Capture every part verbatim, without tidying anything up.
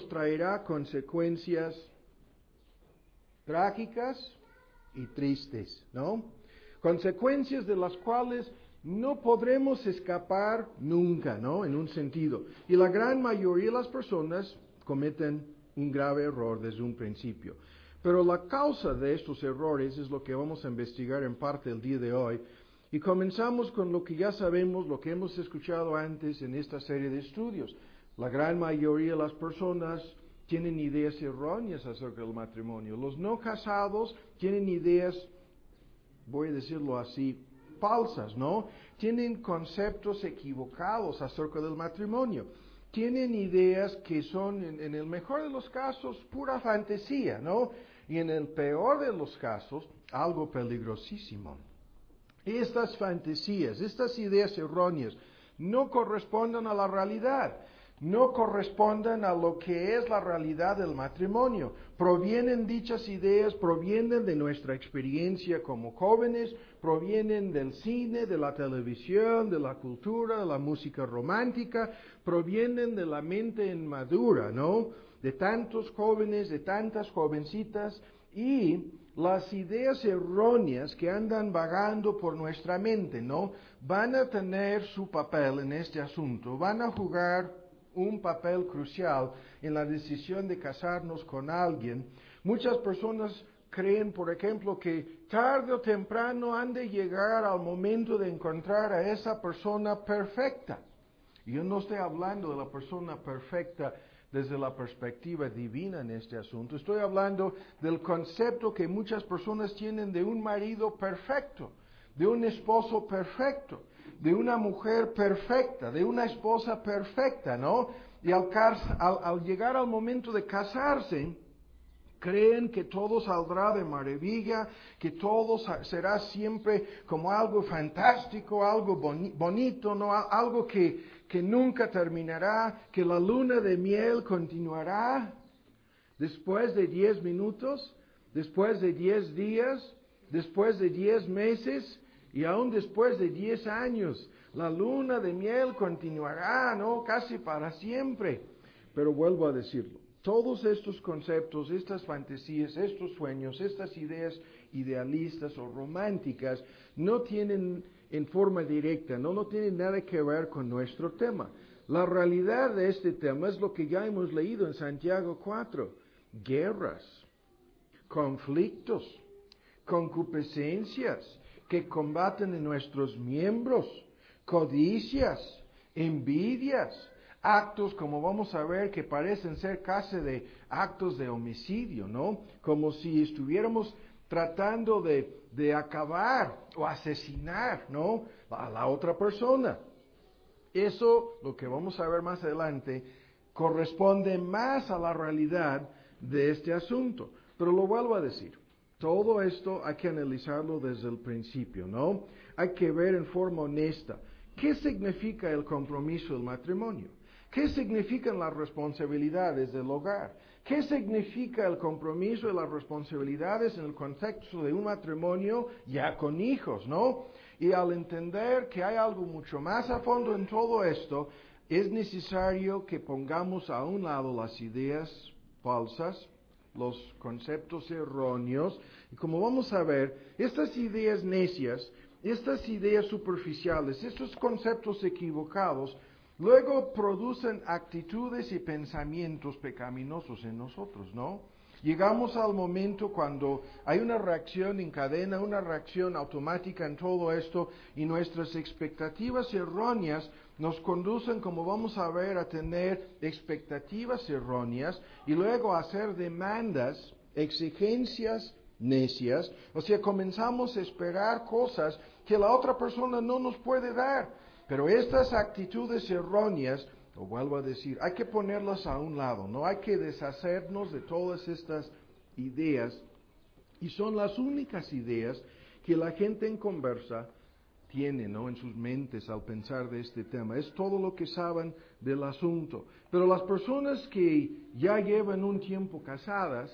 traerá consecuencias trágicas y tristes, ¿no? Consecuencias de las cuales no podremos escapar nunca, ¿no? En un sentido. Y la gran mayoría de las personas cometen un grave error desde un principio. Pero la causa de estos errores es lo que vamos a investigar en parte el día de hoy. Y comenzamos con lo que ya sabemos, lo que hemos escuchado antes en esta serie de estudios. La gran mayoría de las personas tienen ideas erróneas acerca del matrimonio. Los no casados tienen ideas, voy a decirlo así, falsas, ¿no? Tienen conceptos equivocados acerca del matrimonio. Tienen ideas que son, en, en el mejor de los casos, pura fantasía, ¿no? Y en el peor de los casos, algo peligrosísimo. Estas fantasías, estas ideas erróneas, no corresponden a la realidad, no corresponden a lo que es la realidad del matrimonio. Provienen dichas ideas, provienen de nuestra experiencia como jóvenes, provienen del cine, de la televisión, de la cultura, de la música romántica, provienen de la mente inmadura, ¿no? De tantos jóvenes, de tantas jovencitas, y las ideas erróneas que andan vagando por nuestra mente, ¿no? Van a tener su papel en este asunto, van a jugar un papel crucial en la decisión de casarnos con alguien. Muchas personas creen, por ejemplo, que tarde o temprano han de llegar al momento de encontrar a esa persona perfecta. Y yo no estoy hablando de la persona perfecta desde la perspectiva divina en este asunto. Estoy hablando del concepto que muchas personas tienen de un marido perfecto, de un esposo perfecto, de una mujer perfecta, de una esposa perfecta, ¿no? Y al, al, al llegar al momento de casarse, creen que todo saldrá de maravilla, que todo será siempre como algo fantástico, algo boni bonito, ¿no? Algo que, que nunca terminará, que la luna de miel continuará después de diez minutos, después de diez días, después de diez meses y aún después de diez años. La luna de miel continuará, ¿no? Casi para siempre. Pero vuelvo a decirlo. Todos estos conceptos, estas fantasías, estos sueños, estas ideas idealistas o románticas no tienen en forma directa, no, no tienen nada que ver con nuestro tema. La realidad de este tema es lo que ya hemos leído en Santiago cuatro. Guerras, conflictos, concupiscencias que combaten en nuestros miembros, codicias, envidias, actos, como vamos a ver, que parecen ser casi de actos de homicidio, ¿no? Como si estuviéramos tratando de, de acabar o asesinar, ¿no? A la otra persona. Eso, lo que vamos a ver más adelante, corresponde más a la realidad de este asunto. Pero lo vuelvo a decir, todo esto hay que analizarlo desde el principio, ¿no? Hay que ver en forma honesta qué significa el compromiso del matrimonio. ¿Qué significan las responsabilidades del hogar? ¿Qué significa el compromiso y las responsabilidades en el contexto de un matrimonio ya con hijos, ¿no? Y al entender que hay algo mucho más a fondo en todo esto, es necesario que pongamos a un lado las ideas falsas, los conceptos erróneos, y como vamos a ver, estas ideas necias, estas ideas superficiales, estos conceptos equivocados, luego producen actitudes y pensamientos pecaminosos en nosotros, ¿no? Llegamos al momento cuando hay una reacción en cadena, una reacción automática en todo esto, y nuestras expectativas erróneas nos conducen, como vamos a ver, a tener expectativas erróneas y luego a hacer demandas, exigencias necias. O sea, comenzamos a esperar cosas que la otra persona no nos puede dar. Pero estas actitudes erróneas, lo vuelvo a decir, hay que ponerlas a un lado, no hay que deshacernos de todas estas ideas, y son las únicas ideas que la gente en conversa tiene, ¿no?, en sus mentes al pensar de este tema. Es todo lo que saben del asunto. Pero las personas que ya llevan un tiempo casadas,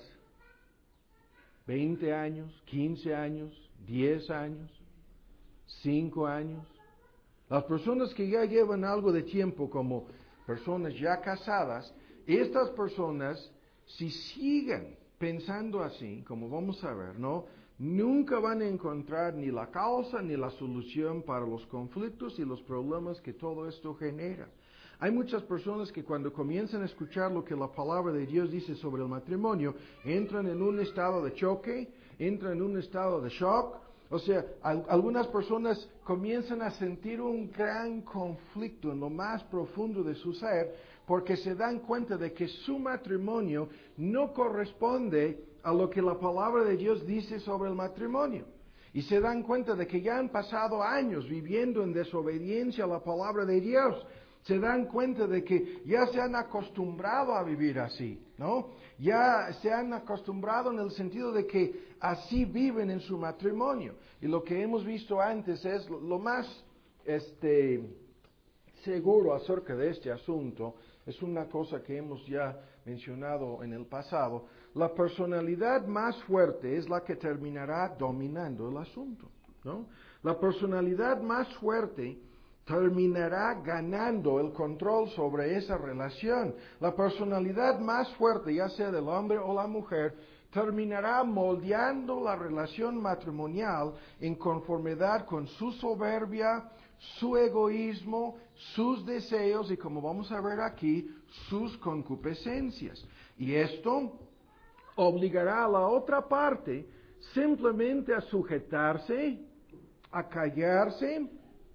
veinte años, quince años, diez años, cinco años, las personas que ya llevan algo de tiempo como personas ya casadas, estas personas, si siguen pensando así, como vamos a ver, ¿no? Nunca van a encontrar ni la causa ni la solución para los conflictos y los problemas que todo esto genera. Hay muchas personas que cuando comienzan a escuchar lo que la palabra de Dios dice sobre el matrimonio, entran en un estado de choque, entran en un estado de shock. O sea, al- algunas personas comienzan a sentir un gran conflicto en lo más profundo de su ser porque se dan cuenta de que su matrimonio no corresponde a lo que la palabra de Dios dice sobre el matrimonio. Y se dan cuenta de que ya han pasado años viviendo en desobediencia a la palabra de Dios. Se dan cuenta de que ya se han acostumbrado a vivir así, ¿no? Ya se han acostumbrado en el sentido de que así viven en su matrimonio. Y lo que hemos visto antes es lo, lo más este, seguro acerca de este asunto. Es una cosa que hemos ya mencionado en el pasado. La personalidad más fuerte es la que terminará dominando el asunto, ¿no? La personalidad más fuerte terminará ganando el control sobre esa relación. La personalidad más fuerte, ya sea del hombre o la mujer, terminará moldeando la relación matrimonial en conformidad con su soberbia, su egoísmo, sus deseos y, como vamos a ver aquí, sus concupiscencias. Y esto obligará a la otra parte simplemente a sujetarse, a callarse,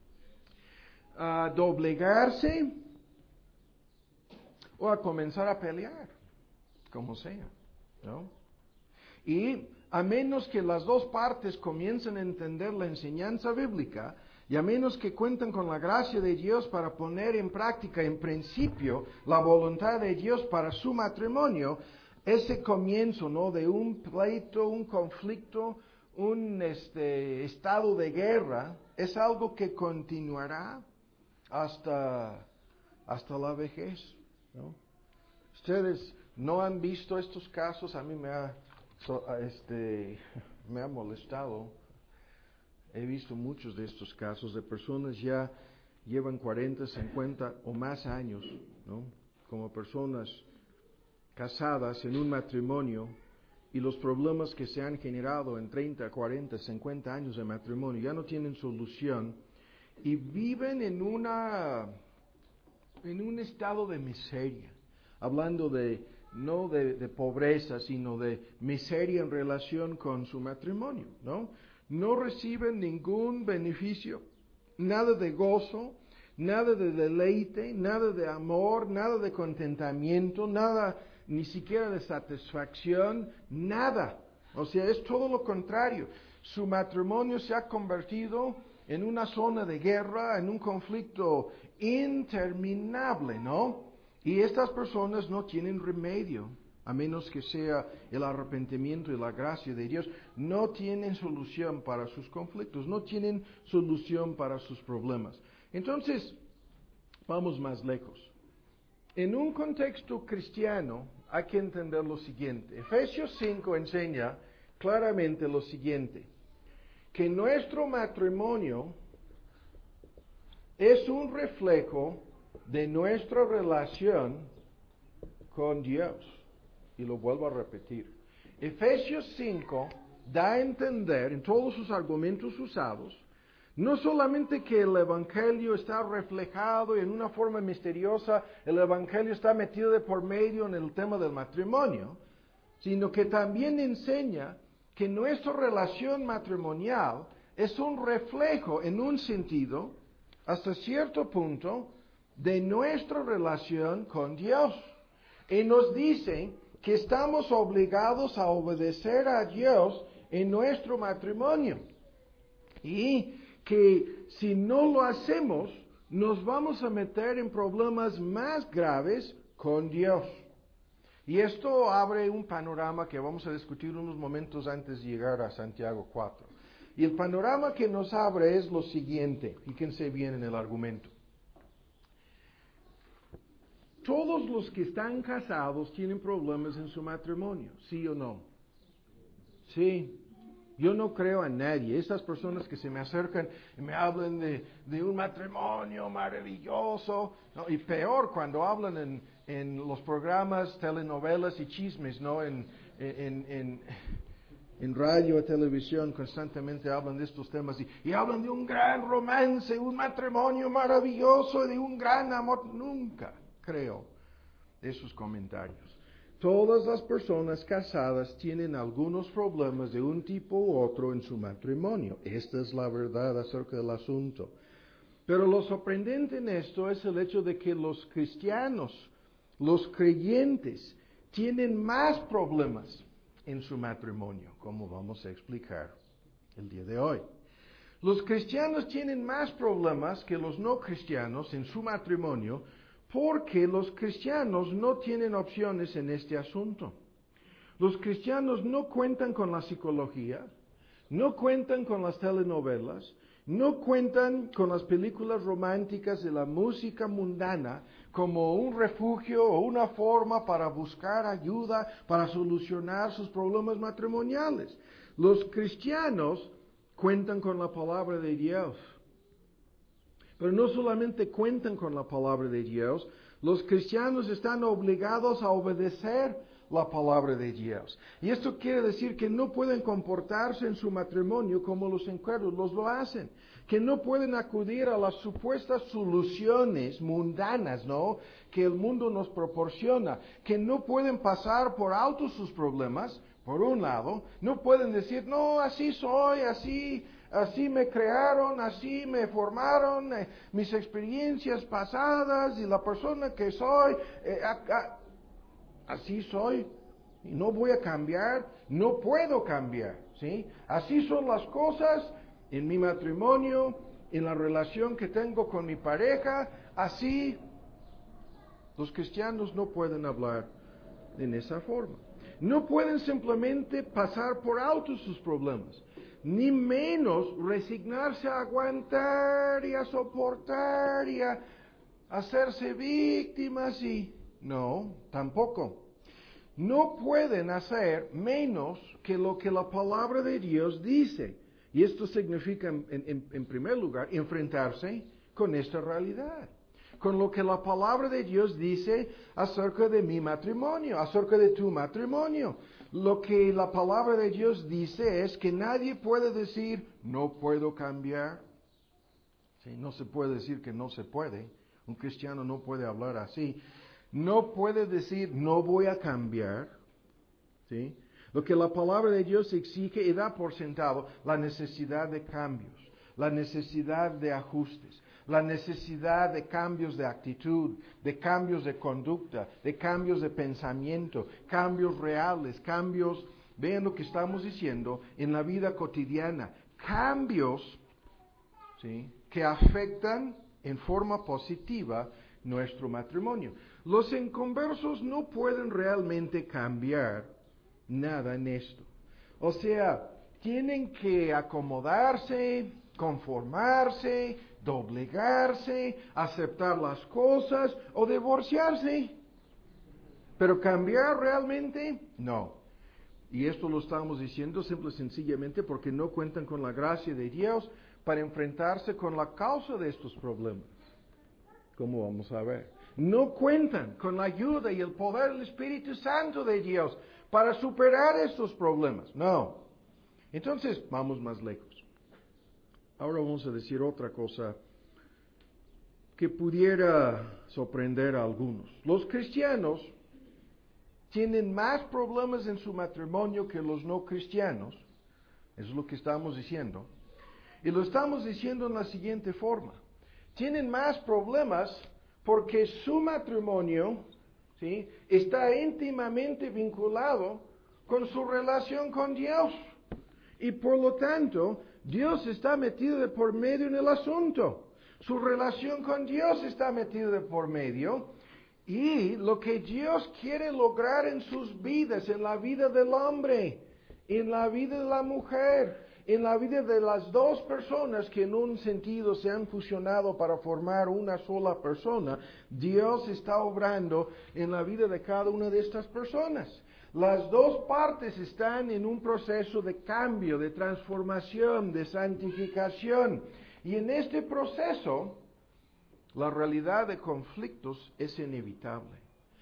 a doblegarse o a comenzar a pelear, como sea, ¿no? Y a menos que las dos partes comiencen a entender la enseñanza bíblica, y a menos que cuenten con la gracia de Dios para poner en práctica, en principio, la voluntad de Dios para su matrimonio, ese comienzo, ¿no?, de un pleito, un conflicto, un este, estado de guerra, es algo que continuará hasta, hasta la vejez, ¿no? Ustedes no han visto estos casos, a mí me ha, so, este, me ha molestado. He visto muchos de estos casos de personas ya llevan cuarenta, cincuenta o más años, ¿no?, como personas casadas en un matrimonio, y los problemas que se han generado en treinta, cuarenta, cincuenta años de matrimonio ya no tienen solución y viven en una en un estado de miseria, hablando de no de, de pobreza, sino de miseria en relación con su matrimonio, ¿no? No reciben ningún beneficio, nada de gozo, nada de deleite, nada de amor, nada de contentamiento, nada ni siquiera de satisfacción, nada. O sea, es todo lo contrario. Su matrimonio se ha convertido en una zona de guerra, en un conflicto interminable, ¿no? Y estas personas no tienen remedio, a menos que sea el arrepentimiento y la gracia de Dios. No tienen solución para sus conflictos, no tienen solución para sus problemas. Entonces, vamos más lejos. En un contexto cristiano hay que entender lo siguiente. Efesios cinco enseña claramente lo siguiente, que nuestro matrimonio es un reflejo de nuestra relación con Dios. Y lo vuelvo a repetir. Efesios cinco da a entender en todos sus argumentos usados, no solamente que el Evangelio está reflejado y en una forma misteriosa, el Evangelio está metido de por medio en el tema del matrimonio, sino que también enseña que nuestra relación matrimonial es un reflejo, en un sentido, hasta cierto punto, de nuestra relación con Dios. Y nos dice que estamos obligados a obedecer a Dios en nuestro matrimonio. Y que si no lo hacemos, nos vamos a meter en problemas más graves con Dios. Y esto abre un panorama que vamos a discutir unos momentos antes de llegar a Santiago cuatro. Y el panorama que nos abre es lo siguiente, fíjense bien en el argumento. Todos los que están casados tienen problemas en su matrimonio, ¿sí o no? Sí. Yo no creo a nadie. Esas personas que se me acercan y me hablan de, de un matrimonio maravilloso, ¿no? Y peor cuando hablan en, en los programas, telenovelas y chismes, ¿no? En, en, en, en radio y televisión constantemente hablan de estos temas y, y hablan de un gran romance, un matrimonio maravilloso, de un gran amor. Nunca creo esos comentarios. Todas las personas casadas tienen algunos problemas de un tipo u otro en su matrimonio. Esta es la verdad acerca del asunto. Pero lo sorprendente en esto es el hecho de que los cristianos, los creyentes, tienen más problemas en su matrimonio, como vamos a explicar el día de hoy. Los cristianos tienen más problemas que los no cristianos en su matrimonio porque los cristianos no tienen opciones en este asunto. Los cristianos no cuentan con la psicología, no cuentan con las telenovelas, no cuentan con las películas románticas de la música mundana como un refugio o una forma para buscar ayuda, para solucionar sus problemas matrimoniales. Los cristianos cuentan con la palabra de Dios. Pero no solamente cuentan con la palabra de Dios, los cristianos están obligados a obedecer la palabra de Dios. Y esto quiere decir que no pueden comportarse en su matrimonio como los incrédulos lo hacen, que no pueden acudir a las supuestas soluciones mundanas, ¿no?, que el mundo nos proporciona, que no pueden pasar por alto sus problemas, por un lado, no pueden decir, no, así soy, así... Así me crearon, así me formaron, eh, mis experiencias pasadas y la persona que soy, eh, a, a, así soy, y no voy a cambiar, no puedo cambiar, ¿sí? Así son las cosas en mi matrimonio, en la relación que tengo con mi pareja, así los cristianos no pueden hablar en esa forma. No pueden simplemente pasar por alto sus problemas, ni menos resignarse a aguantar y a soportar y a hacerse víctimas y... No, tampoco. No pueden hacer menos que lo que la palabra de Dios dice. Y esto significa, en, en, en primer lugar, enfrentarse con esta realidad, con lo que la palabra de Dios dice acerca de mi matrimonio, acerca de tu matrimonio. Lo que la palabra de Dios dice es que nadie puede decir, no puedo cambiar. Sí, no se puede decir que no se puede. Un cristiano no puede hablar así. No puede decir, no voy a cambiar. ¿Sí? Lo que la palabra de Dios exige y da por sentado, la necesidad de cambios, la necesidad de ajustes, la necesidad de cambios de actitud, de cambios de conducta, de cambios de pensamiento, cambios reales, cambios, vean lo que estamos diciendo, en la vida cotidiana, cambios, ¿sí?, que afectan en forma positiva nuestro matrimonio. Los inconversos no pueden realmente cambiar nada en esto. O sea, tienen que acomodarse, conformarse, doblegarse, aceptar las cosas o divorciarse. Pero cambiar realmente, no. Y esto lo estamos diciendo simple y sencillamente porque no cuentan con la gracia de Dios para enfrentarse con la causa de estos problemas. Como vamos a ver. No cuentan con la ayuda y el poder del Espíritu Santo de Dios para superar estos problemas. No. Entonces, vamos más lejos. Ahora vamos a decir otra cosa que pudiera sorprender a algunos. Los cristianos tienen más problemas en su matrimonio que los no cristianos. Eso es lo que estamos diciendo. Y lo estamos diciendo en la siguiente forma. Tienen más problemas porque su matrimonio, ¿sí?, está íntimamente vinculado con su relación con Dios. Y por lo tanto, Dios está metido de por medio en el asunto. Su relación con Dios está metida de por medio. Y lo que Dios quiere lograr en sus vidas, en la vida del hombre, en la vida de la mujer, en la vida de las dos personas que en un sentido se han fusionado para formar una sola persona, Dios está obrando en la vida de cada una de estas personas. Las dos partes están en un proceso de cambio, de transformación, de santificación. Y en este proceso, la realidad de conflictos es inevitable.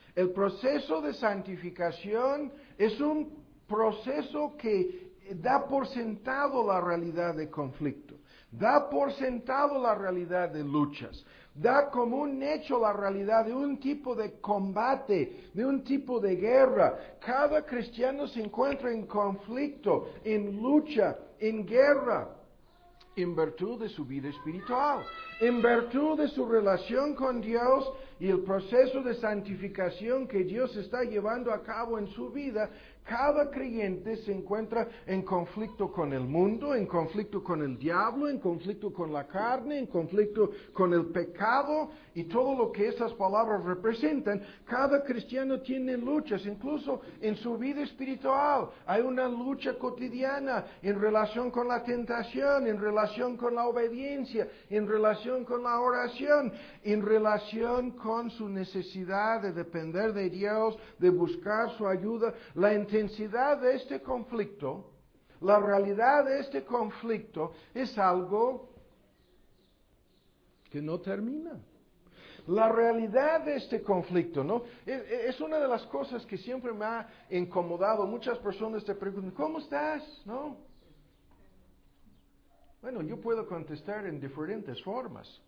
El proceso de santificación es un proceso que da por sentado la realidad de conflicto, da por sentado la realidad de luchas, da como un hecho la realidad de un tipo de combate, de un tipo de guerra. Cada cristiano se encuentra en conflicto, en lucha, en guerra, en virtud de su vida espiritual, en virtud de su relación con Dios y el proceso de santificación que Dios está llevando a cabo en su vida. Cada creyente se encuentra en conflicto con el mundo, en conflicto con el diablo, en conflicto con la carne, en conflicto con el pecado y todo lo que esas palabras representan. Cada cristiano tiene luchas, incluso en su vida espiritual. Hay una lucha cotidiana en relación con la tentación, en relación con la obediencia, en relación con la oración, en relación con su necesidad de depender de Dios, de buscar su ayuda. La intensidad de este conflicto, la realidad de este conflicto es algo que no termina. La realidad de este conflicto, ¿no? Es, es una de las cosas que siempre me ha incomodado. Muchas personas te preguntan, ¿cómo estás? ¿No? Bueno, yo puedo contestar en diferentes formas.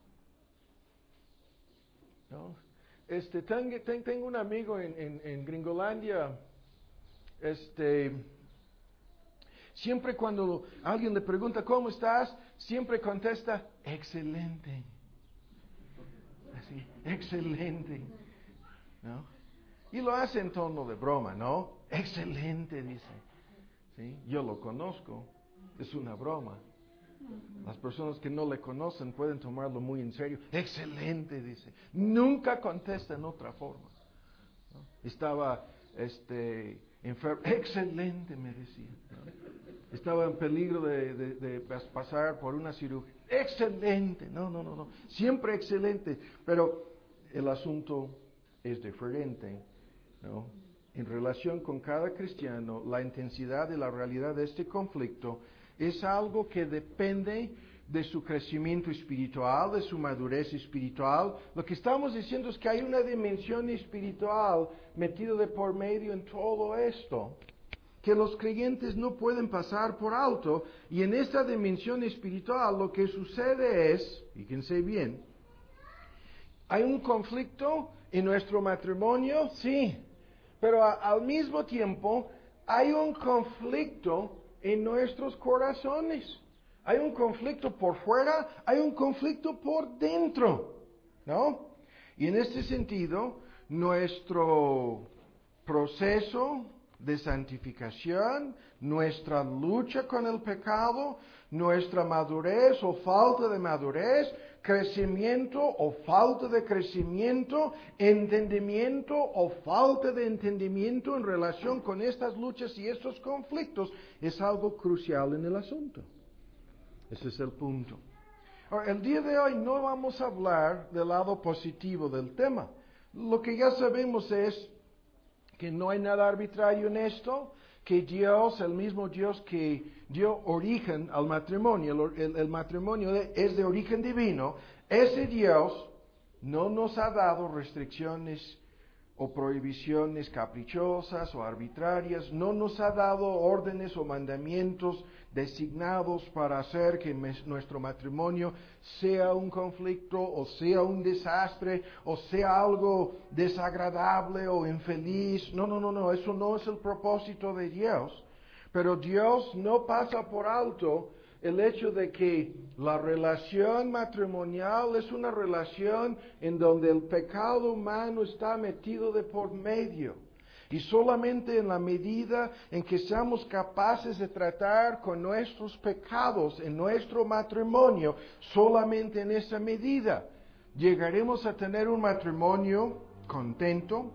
¿No? Este, tengo, tengo un amigo en, en, en Gringolandia. Este, siempre cuando alguien le pregunta ¿cómo estás? Siempre contesta excelente. Así, excelente. ¿No? Y lo hace en tono de broma, ¿no? Excelente, dice. ¿Sí? Yo lo conozco, es una broma. Las personas que no le conocen pueden tomarlo muy en serio. Excelente, dice. Nunca contesta en otra forma. ¿No? Estaba este, enfermo. Excelente, me decía. ¿No? Estaba en peligro de, de, de pasar por una cirugía. Excelente. No, no, no, no. Siempre excelente. Pero el asunto es diferente, ¿no? En relación con cada cristiano, la intensidad y la realidad de este conflicto es algo que depende de su crecimiento espiritual, de su madurez espiritual. Lo que estamos diciendo es que hay una dimensión espiritual metida de por medio en todo esto, que los creyentes no pueden pasar por alto. Y en esta dimensión espiritual lo que sucede es, fíjense bien, ¿hay un conflicto en nuestro matrimonio? Sí, pero a, al mismo tiempo hay un conflicto en nuestros corazones. Hay un conflicto por fuera, hay un conflicto por dentro, ¿no? Y en este sentido, nuestro proceso de santificación, nuestra lucha con el pecado, nuestra madurez o falta de madurez, crecimiento o falta de crecimiento, entendimiento o falta de entendimiento en relación con estas luchas y estos conflictos, es algo crucial en el asunto. Ese es el punto. Ahora, el día de hoy no vamos a hablar del lado positivo del tema. Lo que ya sabemos es que no hay nada arbitrario en esto, que Dios, el mismo Dios que dio origen al matrimonio, el, el, el matrimonio de, es de origen divino, ese Dios no nos ha dado restricciones o prohibiciones caprichosas o arbitrarias, no nos ha dado órdenes o mandamientos designados para hacer que mes, nuestro matrimonio sea un conflicto o sea un desastre o sea algo desagradable o infeliz. No, no, no, no, eso no es el propósito de Dios. Pero Dios no pasa por alto el hecho de que la relación matrimonial es una relación en donde el pecado humano está metido de por medio. Y solamente en la medida en que seamos capaces de tratar con nuestros pecados en nuestro matrimonio, solamente en esa medida llegaremos a tener un matrimonio contento,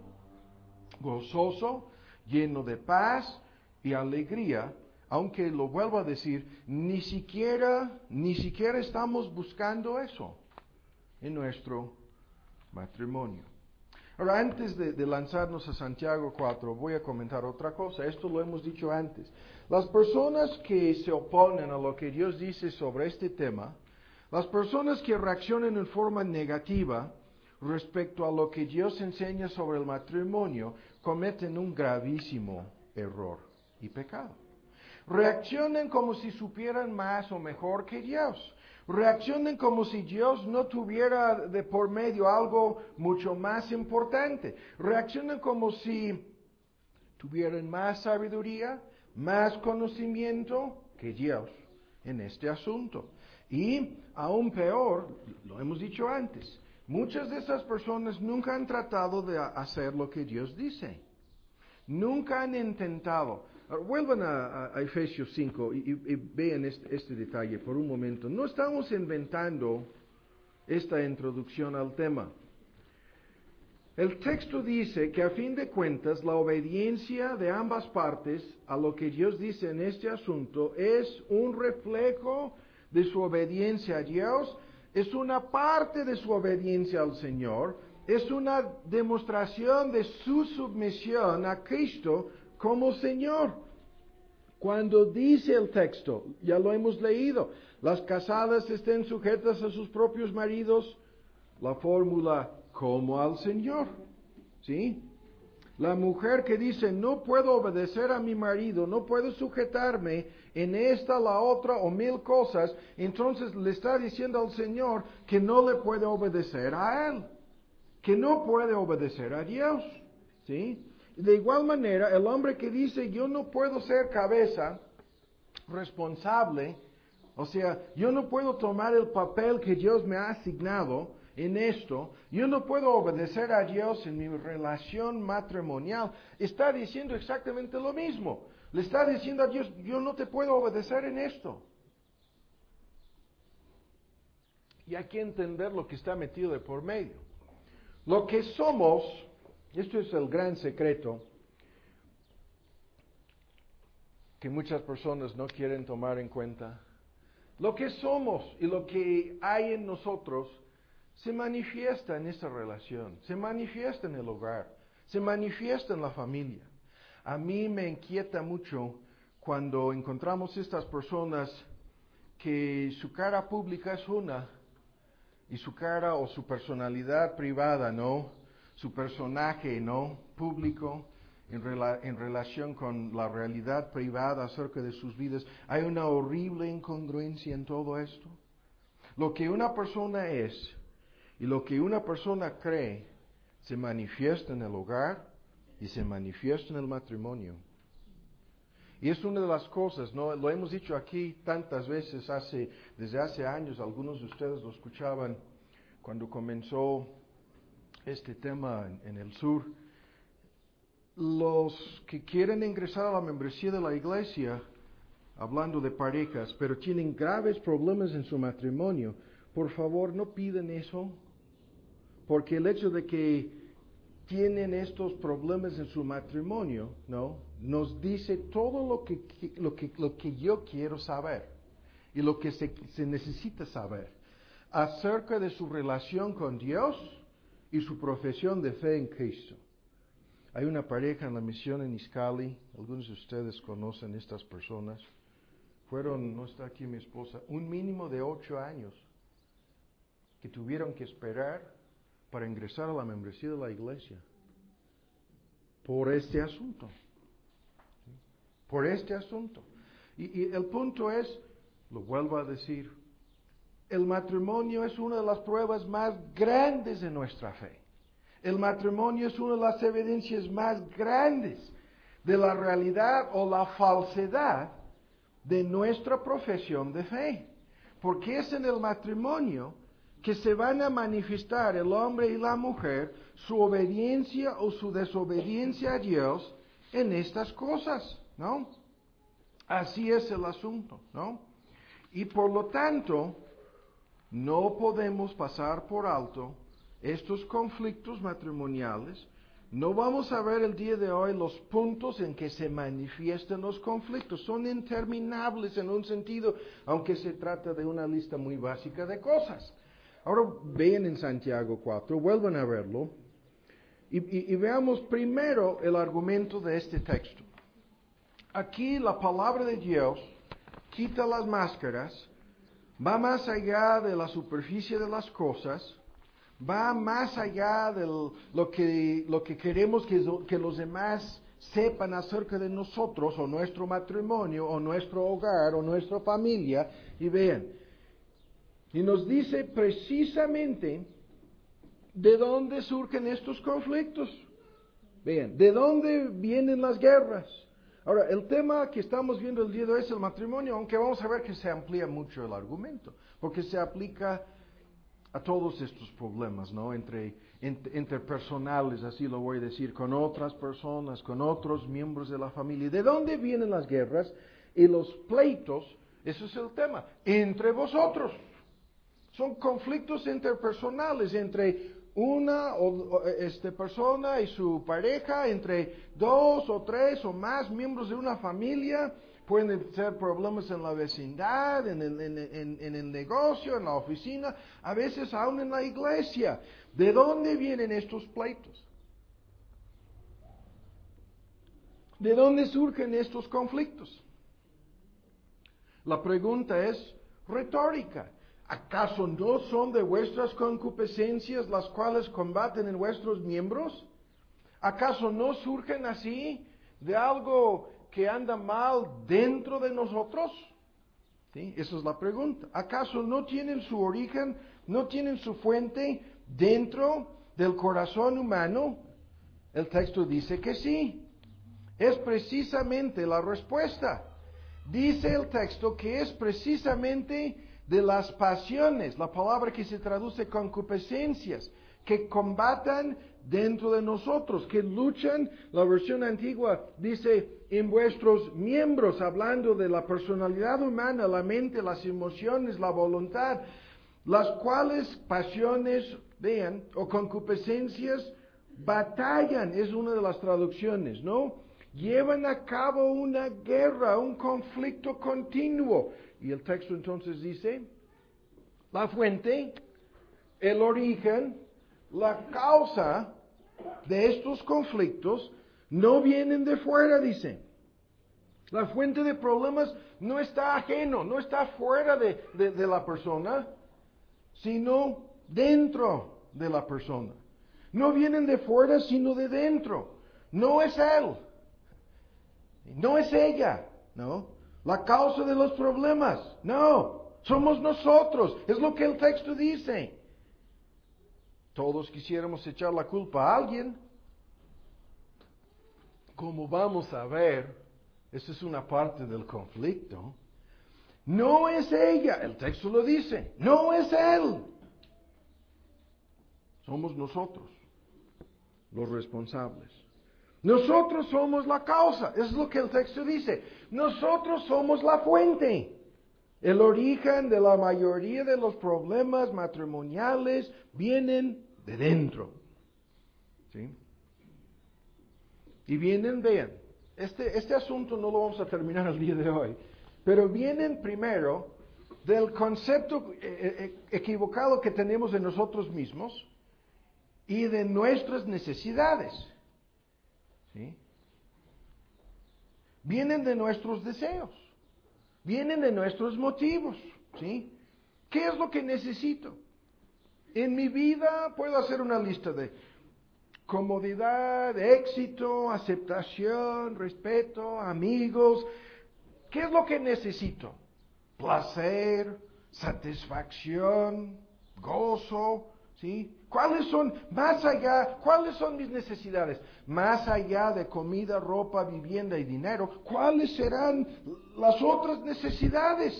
gozoso, lleno de paz y alegría. Aunque lo vuelvo a decir, ni siquiera, ni siquiera estamos buscando eso en nuestro matrimonio. Ahora, antes de, de lanzarnos a Santiago cuatro, voy a comentar otra cosa. Esto lo hemos dicho antes. Las personas que se oponen a lo que Dios dice sobre este tema, las personas que reaccionan en forma negativa, respecto a lo que Dios enseña sobre el matrimonio, cometen un gravísimo error y pecado. Reaccionan como si supieran más o mejor que Dios. Reaccionan como si Dios no tuviera de por medio algo mucho más importante. Reaccionan como si tuvieran más sabiduría, más conocimiento que Dios en este asunto. Y aún peor, lo hemos dicho antes, muchas de esas personas nunca han tratado de hacer lo que Dios dice. Nunca han intentado. Vuelvan a, a Efesios cinco y, y, y vean este, este detalle por un momento. No estamos inventando esta introducción al tema. El texto dice que a fin de cuentas la obediencia de ambas partes a lo que Dios dice en este asunto es un reflejo de su obediencia a Dios, es una parte de su obediencia al Señor, es una demostración de su sumisión a Cristo como Señor. Cuando dice el texto, ya lo hemos leído, las casadas estén sujetas a sus propios maridos, la fórmula como al Señor, ¿sí? La mujer que dice, no puedo obedecer a mi marido, no puedo sujetarme en esta, la otra o mil cosas, entonces le está diciendo al Señor que no le puede obedecer a Él, que no puede obedecer a Dios, ¿sí? De igual manera, el hombre que dice, yo no puedo ser cabeza responsable, o sea, yo no puedo tomar el papel que Dios me ha asignado en esto, yo no puedo obedecer a Dios en mi relación matrimonial, está diciendo exactamente lo mismo. Le está diciendo a Dios, yo no te puedo obedecer en esto. Y hay que entender lo que está metido de por medio. Lo que somos, esto es el gran secreto que muchas personas no quieren tomar en cuenta. Lo que somos y lo que hay en nosotros se manifiesta en esa relación, se manifiesta en el hogar, se manifiesta en la familia. A mí me inquieta mucho cuando encontramos estas personas que su cara pública es una y su cara o su personalidad privada, ¿no? Su personaje, ¿no? Público en, rela- en relación con la realidad privada acerca de sus vidas. Hay una horrible incongruencia en todo esto. Lo que una persona es y lo que una persona cree se manifiesta en el hogar y se manifiesta en el matrimonio. Y es una de las cosas, ¿no? Lo hemos dicho aquí tantas veces, hace, desde hace años, algunos de ustedes lo escuchaban cuando comenzó este tema en, en el sur. Los que quieren ingresar a la membresía de la iglesia, hablando de parejas, pero tienen graves problemas en su matrimonio, por favor no pidan eso, porque el hecho de que tienen estos problemas en su matrimonio, ¿no? Nos dice todo lo que, lo que, lo que yo quiero saber y lo que se, se necesita saber acerca de su relación con Dios y su profesión de fe en Cristo. Hay una pareja en la misión en Iscali, algunos de ustedes conocen estas personas, fueron, no está aquí mi esposa, un mínimo de ocho años que tuvieron que esperar para ingresar a la membresía de la iglesia, por este asunto, ¿sí? Por este asunto. Y, y el punto es, lo vuelvo a decir, el matrimonio es una de las pruebas más grandes de nuestra fe. El matrimonio es una de las evidencias más grandes de la realidad o la falsedad de nuestra profesión de fe. Porque es en el matrimonio que se van a manifestar el hombre y la mujer su obediencia o su desobediencia a Dios en estas cosas, ¿no? Así es el asunto, ¿no? Y por lo tanto, no podemos pasar por alto estos conflictos matrimoniales. No vamos a ver el día de hoy los puntos en que se manifiestan los conflictos. Son interminables en un sentido, aunque se trata de una lista muy básica de cosas. Ahora vean en Santiago cuatro, vuelvan a verlo, y, y, y veamos primero el argumento de este texto. Aquí la palabra de Dios quita las máscaras, va más allá de la superficie de las cosas, va más allá de lo que, lo que queremos que, que los demás sepan acerca de nosotros, o nuestro matrimonio, o nuestro hogar, o nuestra familia, y vean, y nos dice precisamente de dónde surgen estos conflictos. Vean, ¿de dónde vienen las guerras? Ahora, el tema que estamos viendo el día de hoy es el matrimonio, aunque vamos a ver que se amplía mucho el argumento, porque se aplica a todos estos problemas, ¿no? Entre, entre, interpersonales, así lo voy a decir, con otras personas, con otros miembros de la familia. ¿De dónde vienen las guerras y los pleitos? Ese es el tema. Entre vosotros. Son conflictos interpersonales entre una o, este, persona y su pareja, entre dos o tres o más miembros de una familia. Pueden ser problemas en la vecindad, en el, en, en, en el negocio, en la oficina, a veces aún en la iglesia. ¿De dónde vienen estos pleitos? ¿De dónde surgen estos conflictos? La pregunta es retórica. ¿Acaso no son de vuestras concupiscencias las cuales combaten en vuestros miembros? ¿Acaso no surgen así de algo que anda mal dentro de nosotros? ¿Sí? Esa es la pregunta. ¿Acaso no tienen su origen, no tienen su fuente dentro del corazón humano? El texto dice que sí. Es precisamente la respuesta. Dice el texto que es precisamente de las pasiones, la palabra que se traduce concupiscencias, que combatan dentro de nosotros, que luchan, la versión antigua dice, en vuestros miembros, hablando de la personalidad humana, la mente, las emociones, la voluntad, las cuales pasiones, vean, o concupiscencias, batallan, es una de las traducciones, ¿no? Llevan a cabo una guerra, un conflicto continuo. Y el texto entonces dice, la fuente, el origen, la causa de estos conflictos no vienen de fuera, dice. La fuente de problemas no está ajeno, no está fuera de, de, de la persona, sino dentro de la persona. No vienen de fuera, sino de dentro. No es él, no es ella, ¿no? La causa de los problemas, no, somos nosotros, es lo que el texto dice. Todos quisiéramos echar la culpa a alguien. Como vamos a ver, esa es una parte del conflicto. No es ella, el texto lo dice, no es él. Somos nosotros los responsables. Nosotros somos la causa, es lo que el texto dice. Nosotros somos la fuente. El origen de la mayoría de los problemas matrimoniales vienen de dentro. ¿Sí? Y vienen, vean, este, este asunto no lo vamos a terminar el día de hoy, pero vienen primero del concepto eh, equivocado que tenemos de nosotros mismos y de nuestras necesidades. ¿Sí? Vienen de nuestros deseos, vienen de nuestros motivos, ¿sí? ¿Qué es lo que necesito? En mi vida puedo hacer una lista de comodidad, éxito, aceptación, respeto, amigos. ¿Qué es lo que necesito? Placer, satisfacción, gozo, ¿sí? ¿Cuáles son, más allá, cuáles son mis necesidades? Más allá de comida, ropa, vivienda y dinero, ¿cuáles serán las otras necesidades?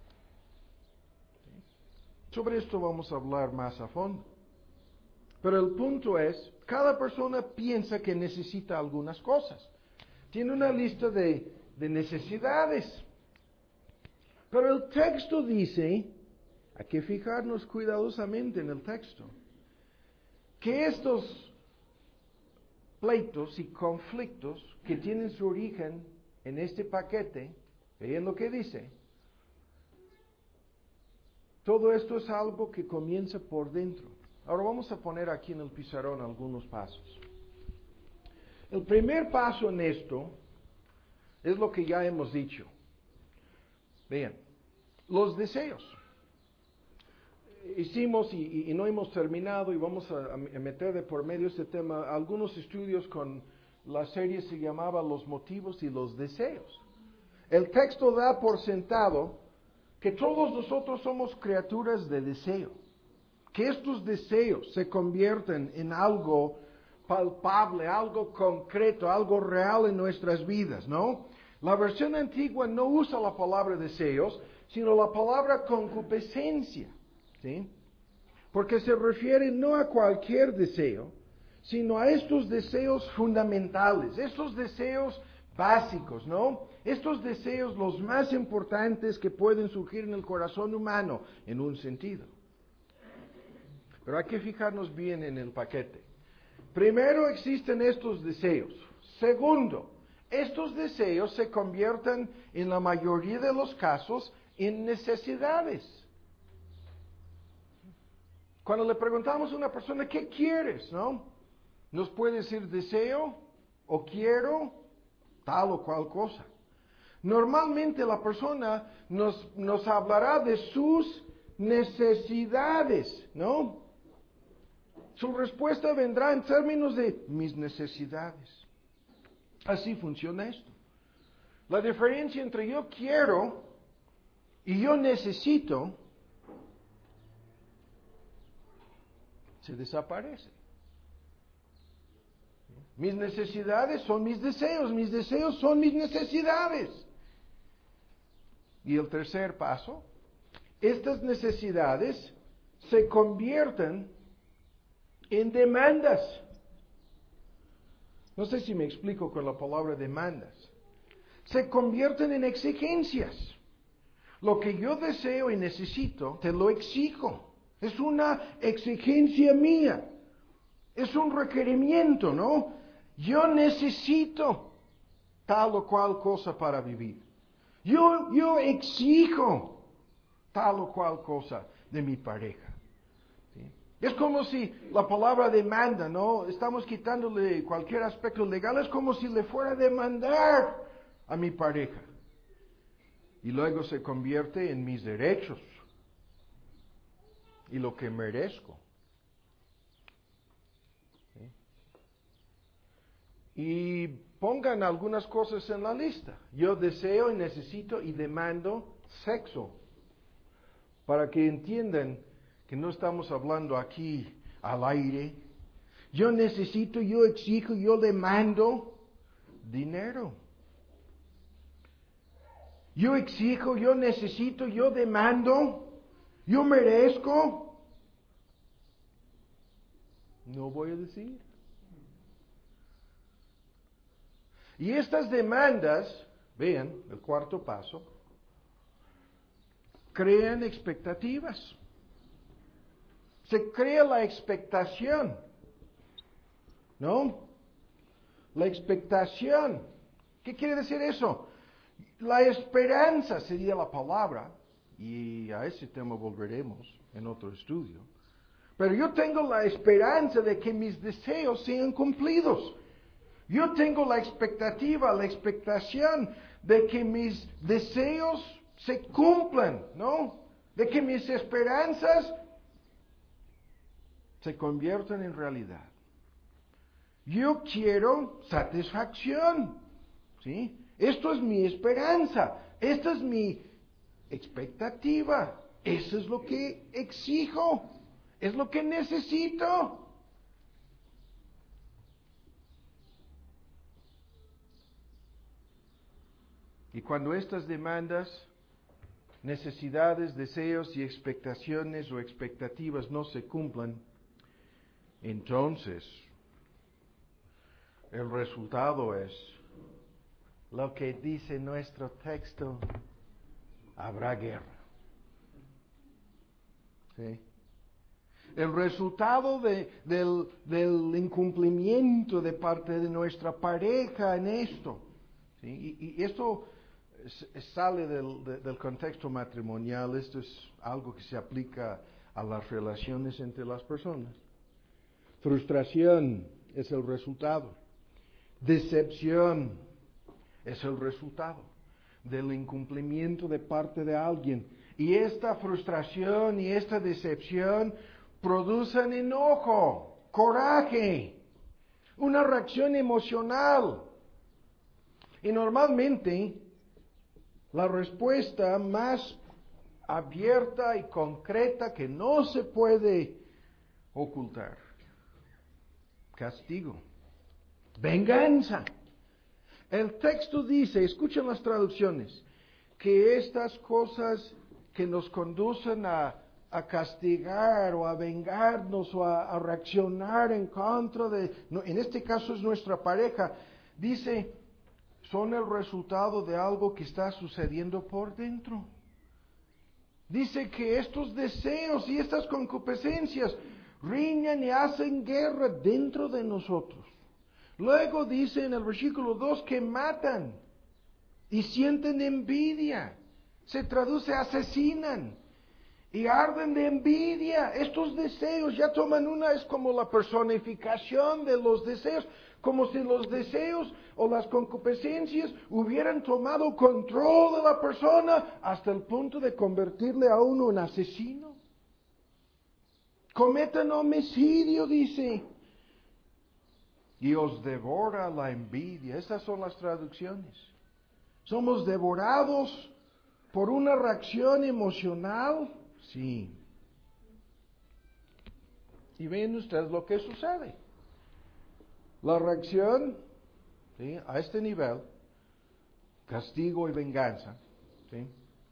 Sobre esto vamos a hablar más a fondo. Pero el punto es, cada persona piensa que necesita algunas cosas. Tiene una lista de, de necesidades. Pero el texto dice, hay que fijarnos cuidadosamente en el texto, que estos pleitos y conflictos que tienen su origen en este paquete, vean lo que dice, todo esto es algo que comienza por dentro. Ahora vamos a poner aquí en el pizarrón algunos pasos. El primer paso en esto es lo que ya hemos dicho. Vean, los deseos. hicimos y, y no hemos terminado y vamos a, a meter de por medio este tema algunos estudios con la serie se llamaba Los motivos y los deseos. El texto da por sentado que todos nosotros somos criaturas de deseo, que estos deseos se convierten en algo palpable, algo concreto, algo real en nuestras vidas, ¿no? La versión antigua no usa la palabra deseos, sino la palabra concupiscencia, ¿sí? Porque se refiere no a cualquier deseo, sino a estos deseos fundamentales, estos deseos básicos, ¿no? Estos deseos los más importantes que pueden surgir en el corazón humano, en un sentido. Pero hay que fijarnos bien en el paquete. Primero existen estos deseos. Segundo, estos deseos se convierten en la mayoría de los casos en necesidades. Cuando le preguntamos a una persona, ¿qué quieres? ¿No? Nos puede decir deseo o quiero tal o cual cosa. Normalmente la persona nos, nos hablará de sus necesidades, ¿no? Su respuesta vendrá en términos de mis necesidades. Así funciona esto. La diferencia entre yo quiero y yo necesito se desaparece. Mis necesidades son mis deseos, mis deseos son mis necesidades. Y el tercer paso, estas necesidades se convierten en demandas. No sé si me explico con la palabra demandas. Se convierten en exigencias. Lo que yo deseo y necesito, te lo exijo. Es una exigencia mía. Es un requerimiento, ¿no? Yo necesito tal o cual cosa para vivir. Yo, yo exijo tal o cual cosa de mi pareja. ¿Sí? Es como si la palabra demanda, ¿no? Estamos quitándole cualquier aspecto legal. Es como si le fuera a demandar a mi pareja. Y luego se convierte en mis derechos y lo que merezco. ¿Sí? Y pongan algunas cosas en la lista. Yo deseo y necesito y demando sexo. Para que entiendan que no estamos hablando aquí al aire. Yo necesito, yo exijo, yo demando dinero. Yo exijo, yo necesito, yo demando, yo merezco. No voy a decir. Y estas demandas, vean, el cuarto paso, crean expectativas. Se crea la expectación, ¿no? La expectación. ¿Qué quiere decir eso? La esperanza sería la palabra, y a ese tema volveremos en otro estudio. Pero yo tengo la esperanza de que mis deseos sean cumplidos. Yo tengo la expectativa, la expectación de que mis deseos se cumplan, ¿no? De que mis esperanzas se conviertan en realidad. Yo quiero satisfacción, ¿sí? Esto es mi esperanza, esta es mi expectativa, eso es lo que exijo, es lo que necesito. Y cuando estas demandas, necesidades, deseos y expectaciones o expectativas no se cumplan, entonces el resultado es lo que dice nuestro texto: habrá guerra. ¿Sí? El resultado de, del, del incumplimiento de parte de nuestra pareja en esto. ¿Sí? Y, y esto sale del, de, del contexto matrimonial. Esto es algo que se aplica a las relaciones entre las personas. Frustración es el resultado. Decepción es el resultado del incumplimiento de parte de alguien Y esta frustración y esta decepción producen enojo, coraje, una reacción emocional. Y normalmente la respuesta más abierta y concreta que no se puede ocultar: castigo, venganza. El texto dice, escuchen las traducciones, que estas cosas que nos conducen a, a castigar o a vengarnos o a, a reaccionar en contra de, no, en este caso es nuestra pareja, dice, son el resultado de algo que está sucediendo por dentro. Dice que estos deseos y estas concupiscencias riñan y hacen guerra dentro de nosotros. Luego dice en el versículo dos que matan y sienten envidia. Se traduce asesinan y arden de envidia. Estos deseos ya toman una, es como la personificación de los deseos, como si los deseos o las concupiscencias hubieran tomado control de la persona hasta el punto de convertirle a uno en asesino. Cometan homicidio, dice. Y os devora la envidia. Estas son las traducciones. ¿Somos devorados por una reacción emocional? Sí. Y ven ustedes lo que sucede. La reacción, ¿sí?, a este nivel, castigo y venganza, ¿sí?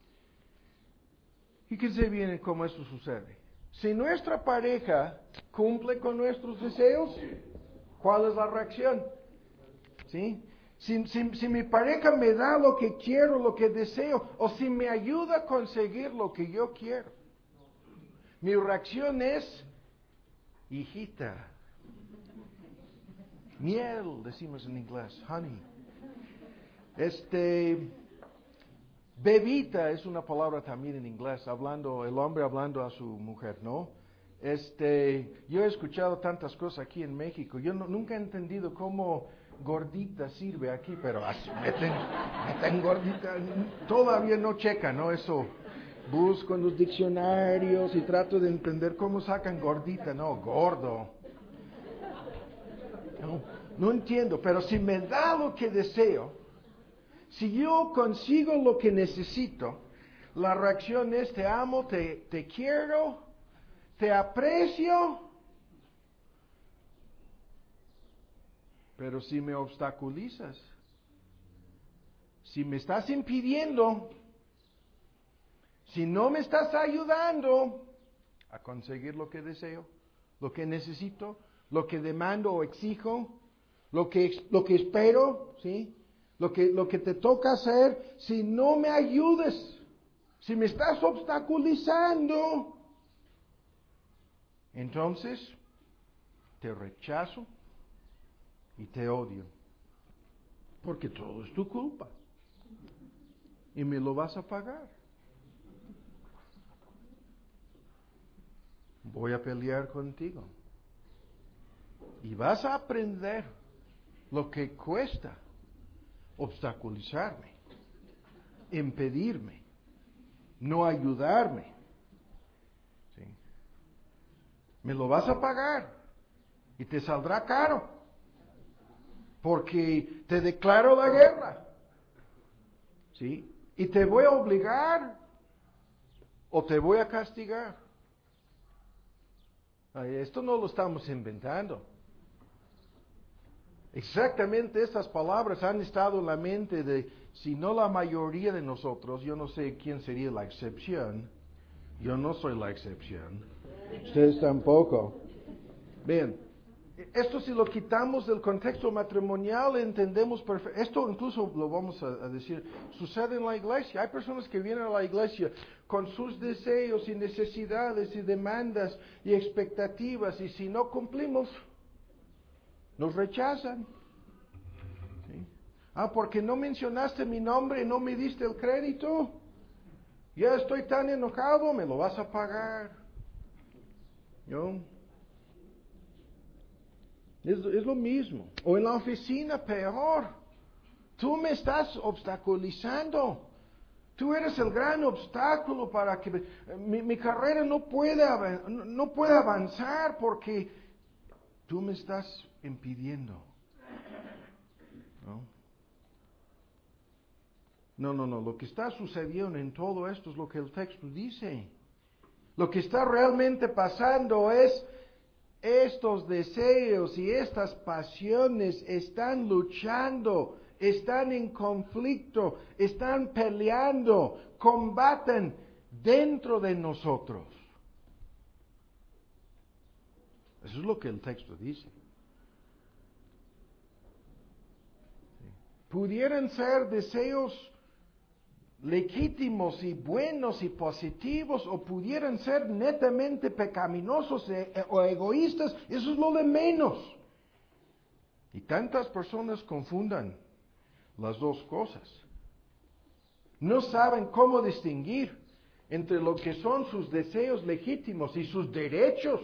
¿Y qué se viene cómo eso sucede? Si nuestra pareja cumple con nuestros deseos, ¿cuál es la reacción? ¿Sí? Si, si, si mi pareja me da lo que quiero, lo que deseo, o si me ayuda a conseguir lo que yo quiero, mi reacción es, hijita, miel, decimos en inglés, honey. Este, bebita es una palabra también en inglés, hablando, el hombre hablando a su mujer, ¿no? Este, yo he escuchado tantas cosas aquí en México, yo no, nunca he entendido cómo gordita sirve aquí, pero así, meten, meten gordita, todavía no checa, ¿no? Eso, busco en los diccionarios y trato de entender cómo sacan gordita, no, gordo. No, no entiendo, pero si me da lo que deseo, si yo consigo lo que necesito, la reacción es te amo, te, te quiero, te aprecio. Pero si me obstaculizas, si me estás impidiendo, si no me estás ayudando a conseguir lo que deseo, lo que necesito, lo que demando o exijo, lo que, lo que espero, ¿sí?, Lo que, lo que te toca hacer, si no me ayudes, si me estás obstaculizando, entonces te rechazo y te odio, porque todo es tu culpa y me lo vas a pagar. Voy a pelear contigo y vas a aprender lo que cuesta obstaculizarme, impedirme, no ayudarme. ¿Sí? Me lo vas a pagar y te saldrá caro, porque te declaro la guerra. ¿Sí? Y te voy a obligar o te voy a castigar. Ay, esto no lo estamos inventando. Exactamente estas palabras han estado en la mente de, si no la mayoría de nosotros, yo no sé quién sería la excepción, yo no soy la excepción, ustedes tampoco. Bien, esto si lo quitamos del contexto matrimonial entendemos perfecto, esto incluso lo vamos a, a decir, sucede en la iglesia, hay personas que vienen a la iglesia con sus deseos y necesidades y demandas y expectativas y si no cumplimos, nos rechazan. ¿Sí? Ah, porque no mencionaste mi nombre y no me diste el crédito. Ya estoy tan enojado, me lo vas a pagar. ¿No? Es, es lo mismo. O en la oficina, peor. Tú me estás obstaculizando. Tú eres el gran obstáculo para que mi, mi carrera no pueda, no puede avanzar porque tú me estás impidiendo. ¿No? No, no, no. Lo que está sucediendo en todo esto es lo que el texto dice. Lo que está realmente pasando es estos deseos y estas pasiones están luchando, están en conflicto, están peleando, combaten dentro de nosotros. Eso es lo que el texto dice. Pudieran ser deseos legítimos y buenos y positivos, o pudieran ser netamente pecaminosos e- o egoístas, eso es lo de menos. Y tantas personas confundan las dos cosas. No saben cómo distinguir entre lo que son sus deseos legítimos y sus derechos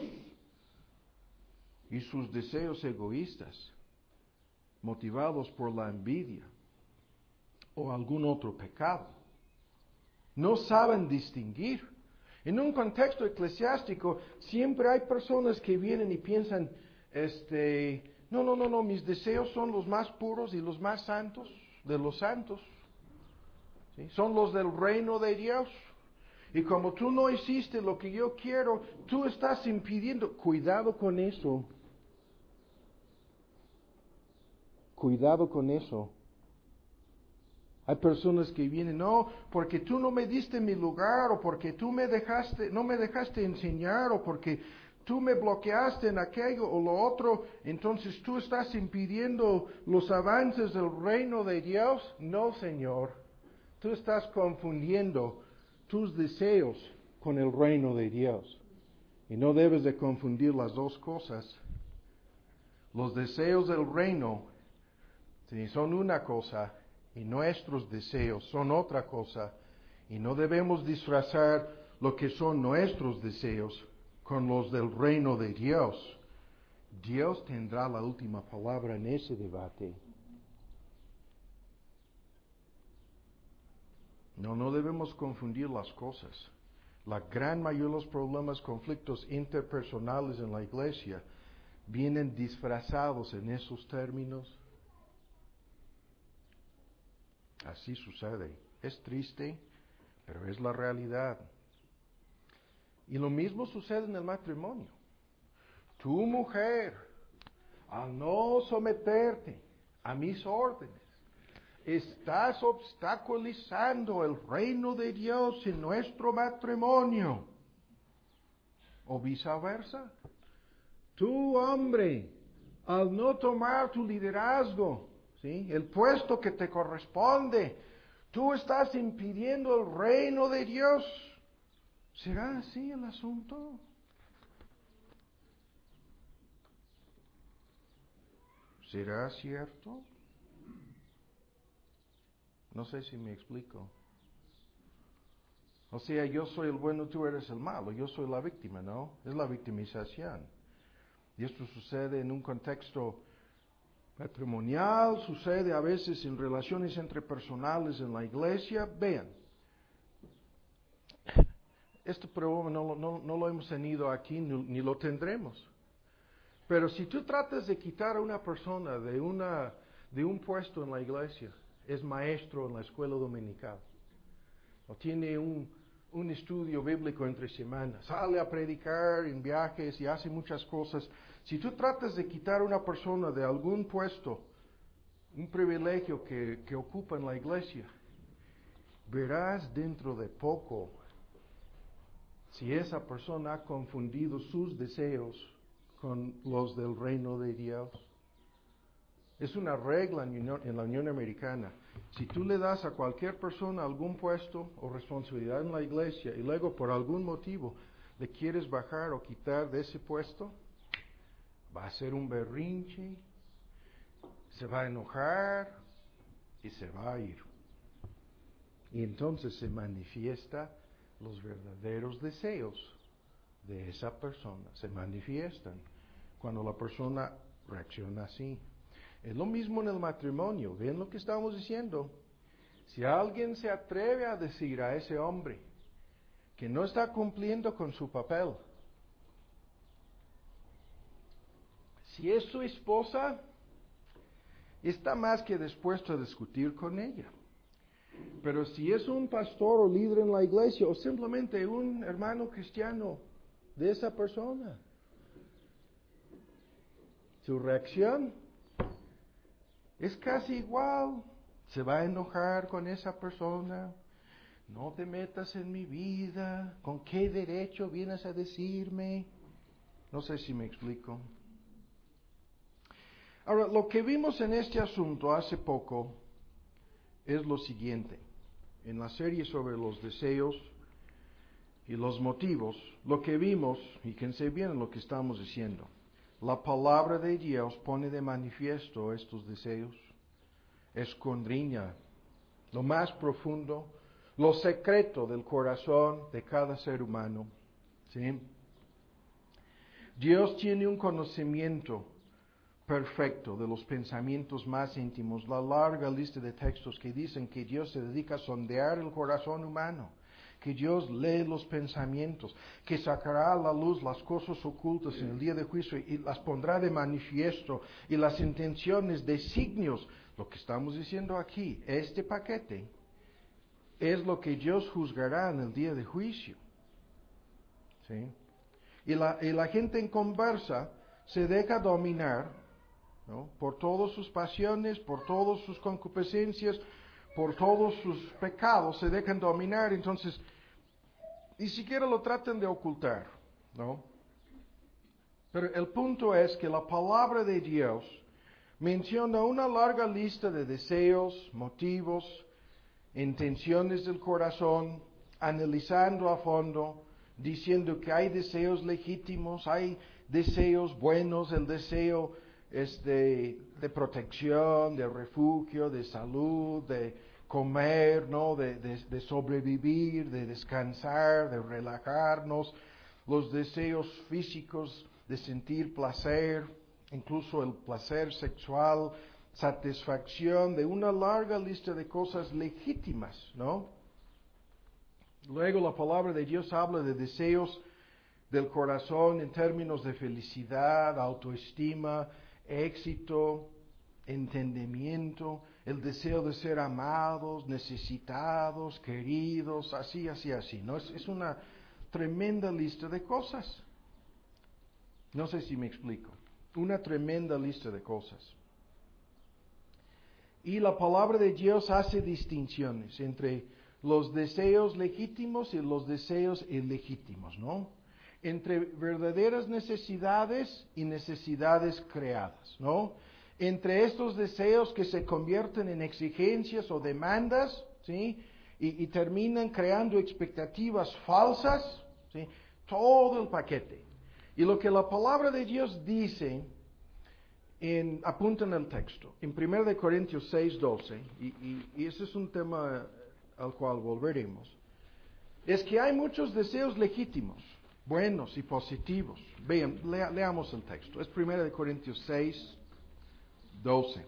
y sus deseos egoístas, motivados por la envidia o algún otro pecado. No saben distinguir. En un contexto eclesiástico siempre hay personas que vienen y piensan, este, no, no, no, no, mis deseos son los más puros y los más santos de los santos. ¿Sí? Son los del reino de Dios. Y como tú no hiciste lo que yo quiero, tú estás impidiendo. Cuidado con eso. Cuidado con eso. Hay personas que vienen, no, porque tú no me diste mi lugar, o porque tú me dejaste, no me dejaste enseñar, o porque tú me bloqueaste en aquello o lo otro, entonces tú estás impidiendo los avances del reino de Dios. No, Señor, tú estás confundiendo tus deseos con el reino de Dios. Y no debes de confundir las dos cosas. Los deseos del reino, sí, son una cosa, y nuestros deseos son otra cosa, y no debemos disfrazar lo que son nuestros deseos con los del reino de Dios. Dios tendrá la última palabra en ese debate. No, no debemos confundir las cosas. La gran mayoría de los problemas, conflictos interpersonales en la iglesia vienen disfrazados en esos términos. Así sucede. Es triste, pero es la realidad. Y lo mismo sucede en el matrimonio. Tu mujer, al no someterte a mis órdenes, estás obstaculizando el reino de Dios en nuestro matrimonio. O viceversa. Tu hombre, al no tomar tu liderazgo, ¿sí?, el puesto que te corresponde, tú estás impidiendo el reino de Dios. ¿Será así el asunto? ¿Será cierto? No sé si me explico. O sea, yo soy el bueno, tú eres el malo. Yo soy la víctima, ¿no? Es la victimización. Y esto sucede en un contexto matrimonial, sucede a veces en relaciones interpersonales en la iglesia. Vean, este problema no, no, no lo hemos tenido aquí ni, ni lo tendremos. Pero si tú tratas de quitar a una persona de, una, de un puesto en la iglesia, es maestro en la escuela dominical, o tiene un, un estudio bíblico entre semanas, sale a predicar en viajes y hace muchas cosas. Si tú tratas de quitar a una persona de algún puesto, un privilegio que, que ocupa en la iglesia, verás dentro de poco si esa persona ha confundido sus deseos con los del reino de Dios. Es una regla en, en la Unión Americana. Si tú le das a cualquier persona algún puesto o responsabilidad en la iglesia y luego por algún motivo le quieres bajar o quitar de ese puesto, va a hacer un berrinche, se va a enojar y se va a ir. Y entonces se manifiesta los verdaderos deseos de esa persona. Se manifiestan cuando la persona reacciona así. Es lo mismo en el matrimonio. ¿Ven lo que estamos diciendo? Si alguien se atreve a decir a ese hombre que no está cumpliendo con su papel, si es su esposa, está más que dispuesto a discutir con ella. Pero si es un pastor o líder en la iglesia o simplemente un hermano cristiano de esa persona, su reacción es casi igual. Se va a enojar con esa persona. No te metas en mi vida. ¿Con qué derecho vienes a decirme? No sé si me explico. Ahora, lo que vimos en este asunto hace poco es lo siguiente. En la serie sobre los deseos y los motivos, lo que vimos, fíjense bien en lo que estamos diciendo, la palabra de Dios pone de manifiesto estos deseos, escondriña lo más profundo, lo secreto del corazón de cada ser humano. ¿Sí? Dios tiene un conocimiento perfecto de los pensamientos más íntimos, la larga lista de textos que dicen que Dios se dedica a sondear el corazón humano, que Dios lee los pensamientos, que sacará a la luz las cosas ocultas en el día de juicio y las pondrá de manifiesto, y las intenciones, designios, lo que estamos diciendo aquí, este paquete, es lo que Dios juzgará en el día de juicio. ¿Sí? Y la, y la gente en conversa se deja dominar, ¿no?, por todas sus pasiones, por todas sus concupiscencias, por todos sus pecados, se dejan dominar, entonces ni siquiera lo tratan de ocultar, ¿no? Pero el punto es que la palabra de Dios menciona una larga lista de deseos, motivos, intenciones del corazón, analizando a fondo, diciendo que hay deseos legítimos, hay deseos buenos, el deseo es de, de protección, de refugio, de salud, de comer, ¿no?, de, de, de sobrevivir, de descansar, de relajarnos, los deseos físicos de sentir placer, incluso el placer sexual, satisfacción de una larga lista de cosas legítimas, ¿no? Luego la palabra de Dios habla de deseos del corazón en términos de felicidad, autoestima, éxito, entendimiento, el deseo de ser amados, necesitados, queridos, así, así, así, ¿no? Es, es una tremenda lista de cosas. No sé si me explico. Una tremenda lista de cosas. Y la palabra de Dios hace distinciones entre los deseos legítimos y los deseos ilegítimos, ¿no? Entre verdaderas necesidades y necesidades creadas, ¿no? Entre estos deseos que se convierten en exigencias o demandas, ¿sí?, y, y terminan creando expectativas falsas, ¿sí?, todo el paquete. Y lo que la palabra de Dios dice, en, apunta en el texto, en primera de Corintios seis, doce, y, y, y ese es un tema al cual volveremos, es que hay muchos deseos legítimos, buenos y positivos. Vean, lea, leamos el texto. Es primera de Corintios seis, doce.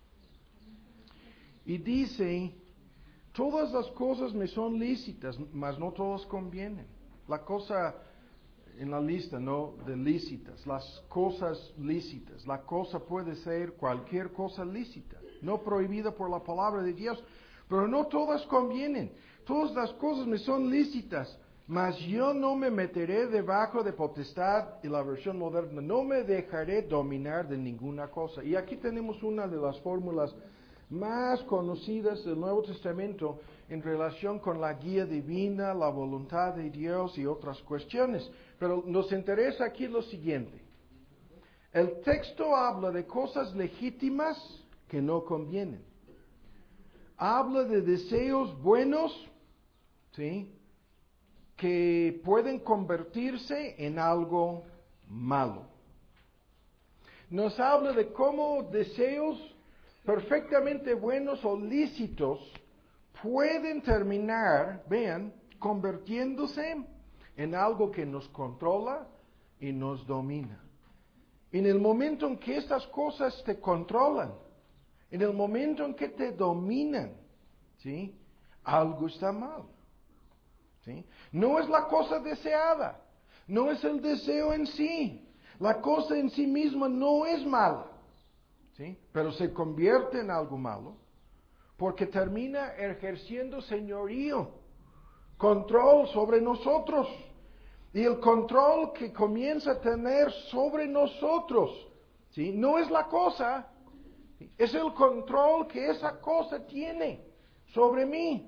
Y dice, todas las cosas me son lícitas, mas no todas convienen. La cosa en la lista, ¿no?, de lícitas, las cosas lícitas. La cosa puede ser cualquier cosa lícita, no prohibida por la palabra de Dios, pero no todas convienen. Todas las cosas me son lícitas, mas yo no me meteré debajo de potestad, y la versión moderna, no me dejaré dominar de ninguna cosa. Y aquí tenemos una de las fórmulas más conocidas del Nuevo Testamento en relación con la guía divina, la voluntad de Dios y otras cuestiones. Pero nos interesa aquí lo siguiente. El texto habla de cosas legítimas que no convienen. Habla de deseos buenos, ¿sí?, que pueden convertirse en algo malo. Nos habla de cómo deseos perfectamente buenos o lícitos pueden terminar, vean, convirtiéndose en algo que nos controla y nos domina. En el momento en que estas cosas te controlan, en el momento en que te dominan, ¿sí? Algo está mal. ¿Sí? No es la cosa deseada, no es el deseo en sí. La cosa en sí misma no es mala, ¿sí? Pero se convierte en algo malo porque termina ejerciendo señorío, control sobre nosotros. Y el control que comienza a tener sobre nosotros, ¿sí? No es la cosa, es el control que esa cosa tiene sobre mí.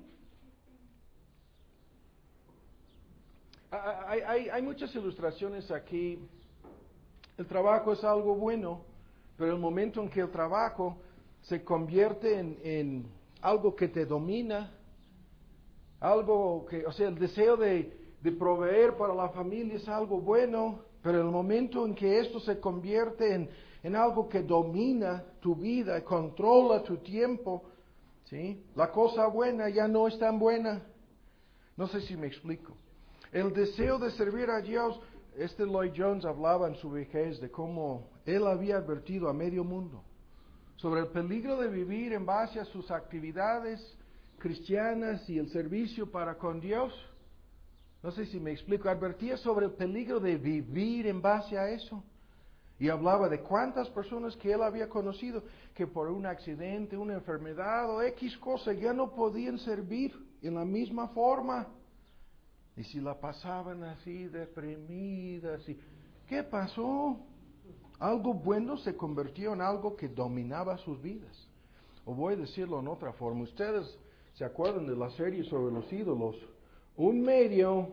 Hay, hay, hay muchas ilustraciones aquí. El trabajo es algo bueno, pero el momento en que el trabajo se convierte en, en algo que te domina, algo que, o sea, el deseo de, de proveer para la familia es algo bueno, pero el momento en que esto se convierte en, en algo que domina tu vida, controla tu tiempo, ¿sí? La cosa buena ya no es tan buena. No sé si me explico. El deseo de servir a Dios, este Lloyd Jones hablaba en su vejez de cómo él había advertido a medio mundo sobre el peligro de vivir en base a sus actividades cristianas y el servicio para con Dios. No sé si me explico. Advertía sobre el peligro de vivir en base a eso. Y hablaba de cuántas personas que él había conocido que por un accidente, una enfermedad o X cosa ya no podían servir en la misma forma. Y si la pasaban así, deprimidas, y ¿qué pasó? Algo bueno se convirtió en algo que dominaba sus vidas. O voy a decirlo en otra forma. Ustedes se acuerdan de la serie sobre los ídolos. Un medio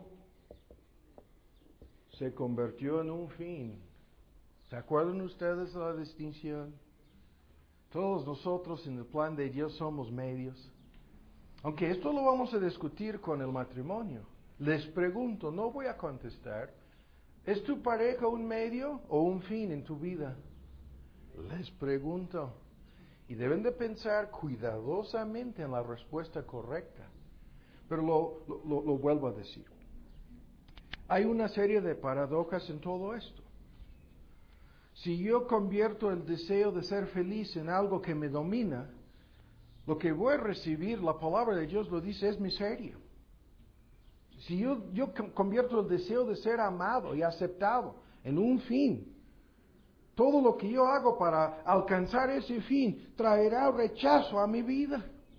se convirtió en un fin. ¿Se acuerdan ustedes de la distinción? Todos nosotros en el plan de Dios somos medios. Aunque esto lo vamos a discutir con el matrimonio. Les pregunto, no voy a contestar, ¿es tu pareja un medio o un fin en tu vida? Les pregunto. Y deben de pensar cuidadosamente en la respuesta correcta. Pero lo, lo, lo vuelvo a decir. Hay una serie de paradojas en todo esto. Si yo convierto el deseo de ser feliz en algo que me domina, lo que voy a recibir, la palabra de Dios lo dice, es miseria. Si yo, yo convierto el deseo de ser amado y aceptado en un fin, todo lo que yo hago para alcanzar ese fin traerá rechazo a mi vida.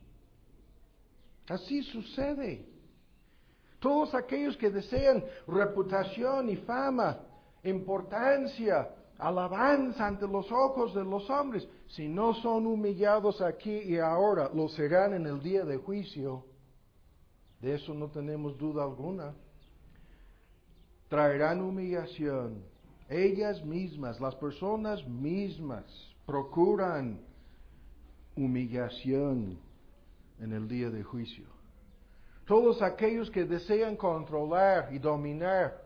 Así sucede. Todos aquellos que desean reputación y fama, importancia, alabanza ante los ojos de los hombres, si no son humillados aquí y ahora, lo serán en el día de juicio. De eso no tenemos duda alguna. Traerán humillación. Ellas mismas, las personas mismas, procuran humillación en el día de juicio. Todos aquellos que desean controlar y dominar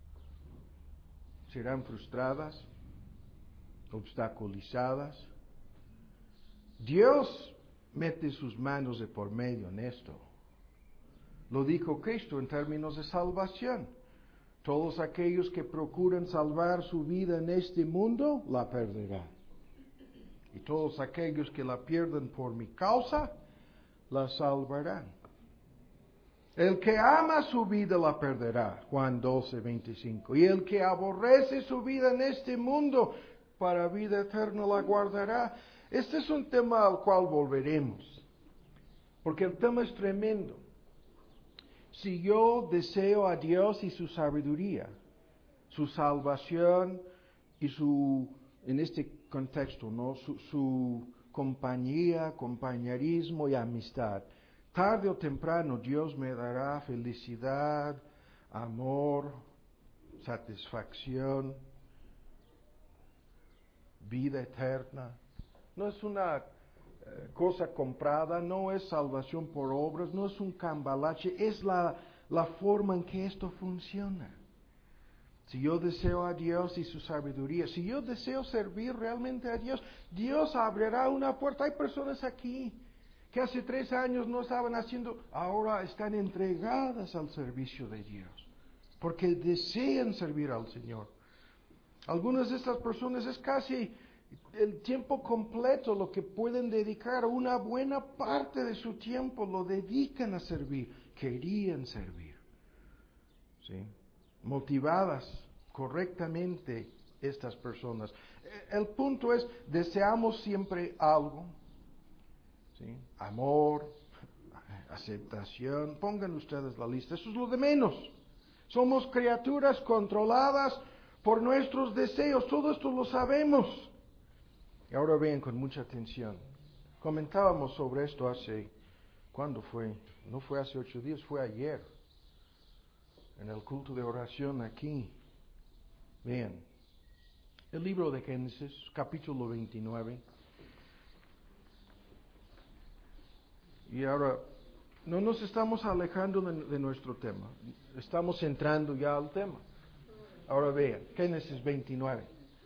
serán frustradas, obstaculizadas. Dios mete sus manos de por medio en esto. Lo dijo Cristo en términos de salvación. Todos aquellos que procuran salvar su vida en este mundo, la perderán. Y todos aquellos que la pierden por mi causa, la salvarán. El que ama su vida la perderá, Juan doce, veinticinco. Y el que aborrece su vida en este mundo, para vida eterna la guardará. Este es un tema al cual volveremos, porque el tema es tremendo. Si yo deseo a Dios y su sabiduría, su salvación y su, en este contexto, ¿no? Su, su compañía, compañerismo y amistad, tarde o temprano Dios me dará felicidad, amor, satisfacción, vida eterna. No es una eh, cosa comprada, no es salvación por obras, no es un cambalache, es la, la forma en que esto funciona. Si yo deseo a Dios y su sabiduría, si yo deseo servir realmente a Dios, Dios abrirá una puerta. Hay personas aquí que hace tres años no estaban haciendo, ahora están entregadas al servicio de Dios, porque desean servir al Señor. Algunas de estas personas es casi El tiempo completo, lo que pueden dedicar, una buena parte de su tiempo lo dedican a servir. Querían servir. ¿Sí? Motivadas correctamente estas personas. El punto es, deseamos siempre algo. ¿Sí? Amor, aceptación. Pongan ustedes la lista. Eso es lo de menos. Somos criaturas controladas por nuestros deseos. Todo esto lo sabemos. Y ahora vean con mucha atención. Comentábamos sobre esto hace, ¿cuándo fue? No fue hace ocho días, fue ayer. En el culto de oración aquí. Vean. El libro de Génesis, capítulo veintinueve. Y ahora, no nos estamos alejando de, de nuestro tema. Estamos entrando ya al tema. Ahora vean, Génesis veintinueve.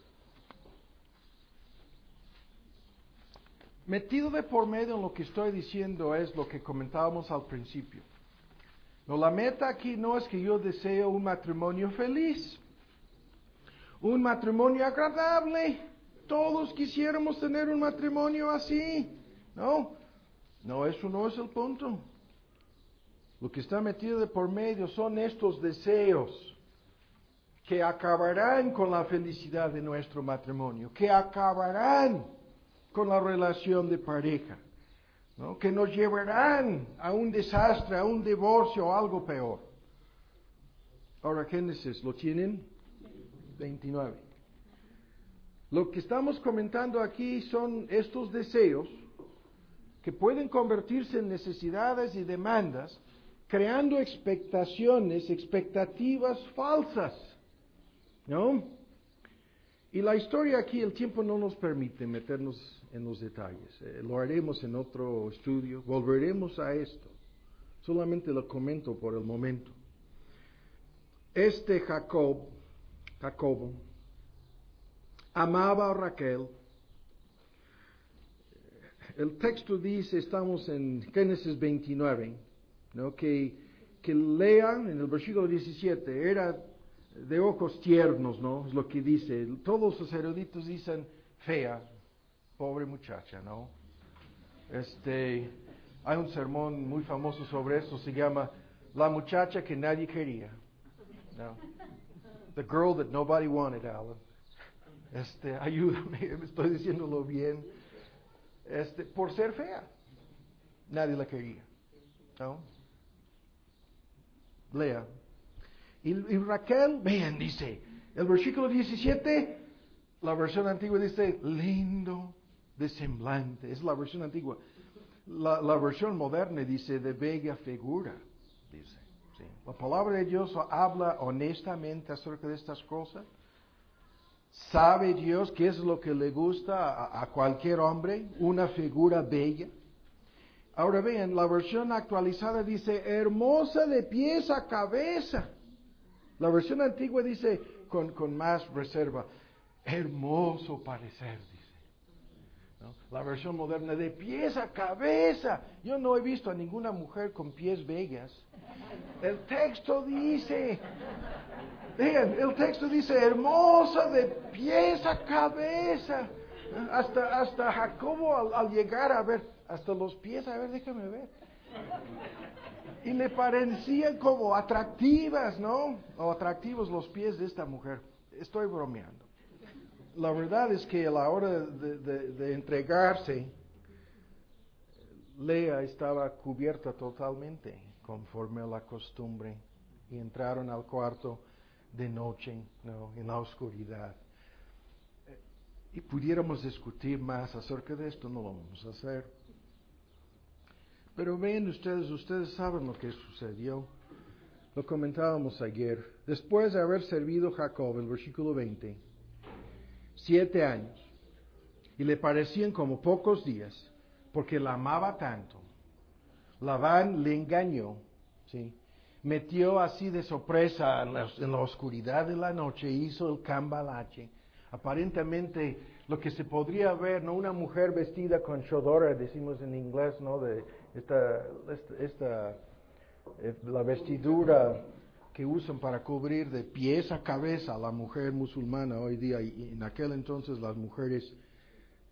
Metido de por medio en lo que estoy diciendo es lo que comentábamos al principio. No, la meta aquí no es que yo deseo un matrimonio feliz, un matrimonio agradable. Todos quisiéramos tener un matrimonio así, ¿no? No, eso no es el punto. Lo que está metido de por medio son estos deseos que acabarán con la felicidad de nuestro matrimonio, que acabarán con la relación de pareja, ¿no? Que nos llevarán a un desastre, a un divorcio o algo peor. Ahora, Génesis, ¿lo tienen? veintinueve. Lo que estamos comentando aquí son estos deseos que pueden convertirse en necesidades y demandas, creando expectaciones, expectativas falsas, ¿no? Y la historia aquí, el tiempo no nos permite meternos en los detalles. Eh, lo haremos en otro estudio, volveremos a esto. Solamente lo comento por el momento. Este Jacob, Jacobo, amaba a Raquel. El texto dice, estamos en Génesis veintinueve, ¿no? que, que Lea, en el versículo diecisiete, era de ojos tiernos, ¿no? Es lo que dice. Todos los eruditos dicen fea, pobre muchacha, ¿no? Este, hay un sermón muy famoso sobre eso, se llama La muchacha que nadie quería, ¿no? The girl that nobody wanted, Alan. Este, ayúdame, estoy diciéndolo bien. Este, por ser fea, nadie la quería, ¿no? Lea. Y, y Raquel, vean, dice, el versículo diecisiete, la versión antigua dice, lindo de semblante, es la versión antigua. La, la versión moderna dice, de bella figura, dice. ¿Sí? La palabra de Dios habla honestamente acerca de estas cosas. ¿Sabe Dios qué es lo que le gusta a, a cualquier hombre? Una figura bella. Ahora vean, la versión actualizada dice, hermosa de pies a cabeza. La versión antigua dice, con, con más reserva, hermoso parecer, dice. ¿No? La versión moderna, de pies a cabeza. Yo no he visto a ninguna mujer con pies bellas. El texto dice, vean, el texto dice, hermosa de pies a cabeza. Hasta, hasta Jacobo al, al llegar a ver, hasta los pies, a ver, déjame ver. Y le parecían como atractivas, ¿no? O atractivos los pies de esta mujer. Estoy bromeando. La verdad es que a la hora de, de, de entregarse, Lea estaba cubierta totalmente, conforme a la costumbre. Y entraron al cuarto de noche, ¿no? En la oscuridad. Y pudiéramos discutir más acerca de esto, no lo vamos a hacer. Pero ven ustedes, ustedes saben lo que sucedió. Lo comentábamos ayer. Después de haber servido Jacob, el versículo veinte, siete años, y le parecían como pocos días, porque la amaba tanto, Labán le engañó, ¿sí? Metió así de sorpresa en la, en la oscuridad de la noche, hizo el cambalache. Aparentemente, lo que se podría ver, ¿no? Una mujer vestida con shodora, decimos en inglés, ¿no? De esta, esta, esta eh, la vestidura que usan para cubrir de pies a cabeza a la mujer musulmana hoy día, y en aquel entonces las mujeres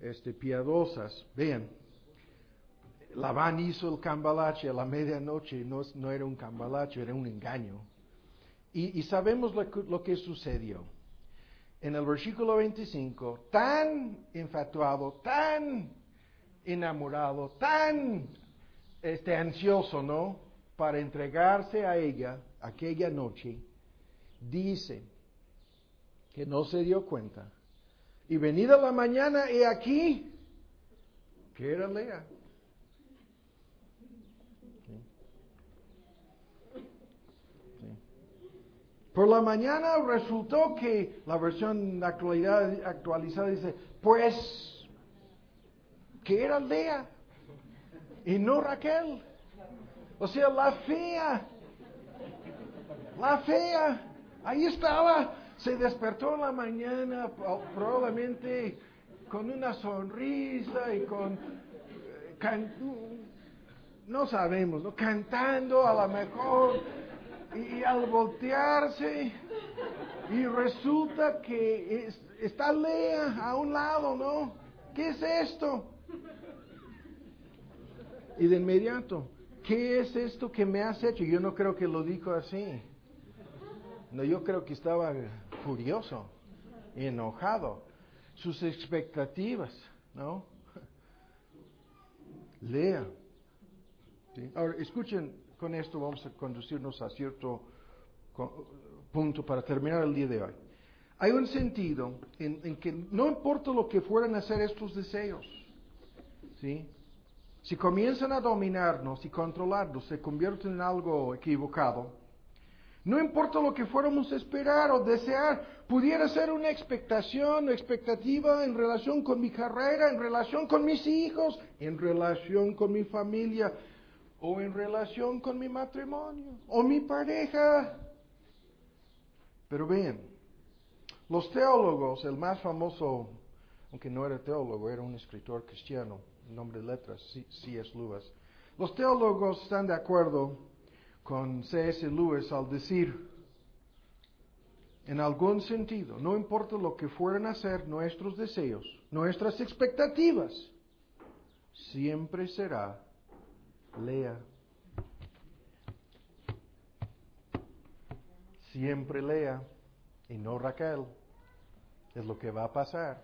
este, piadosas. Vean, Labán hizo el cambalache a la medianoche, no, no era un cambalache, era un engaño. Y, y sabemos lo que, lo que sucedió. En el versículo veinticinco, tan infatuado, tan enamorado, tan este, ansioso, ¿no? Para entregarse a ella aquella noche, dice que no se dio cuenta. Y venida la mañana, he aquí, que era Lea. Por la mañana resultó que la versión actualidad, actualizada dice, pues, que era Lea y no Raquel. O sea, la fea, la fea, ahí estaba, se despertó en la mañana probablemente con una sonrisa y con, can, no sabemos, ¿no? Cantando a lo mejor. Y al voltearse, y resulta que es, está Lea a un lado, ¿no? ¿Qué es esto? Y de inmediato, ¿qué es esto que me has hecho? Yo no creo que lo dijo así. No, yo creo que estaba furioso, enojado. Sus expectativas, ¿no? Lea. ¿Sí? Ahora, escuchen. Con esto vamos a conducirnos a cierto punto para terminar el día de hoy. Hay un sentido en, en que no importa lo que fueran a hacer estos deseos, ¿sí? Si comienzan a dominarnos y controlarnos, se convierten en algo equivocado. No importa lo que fuéramos a esperar o desear, pudiera ser una expectación o expectativa en relación con mi carrera, en relación con mis hijos, en relación con mi familia, o en relación con mi matrimonio, o mi pareja. Pero vean, los teólogos, el más famoso, aunque no era teólogo, era un escritor cristiano, nombre de letras, C S Lewis. Los teólogos están de acuerdo con C S Lewis al decir, en algún sentido, no importa lo que fueran a ser nuestros deseos, nuestras expectativas, siempre será Lea. Siempre Lea y no Raquel. Es lo que va a pasar.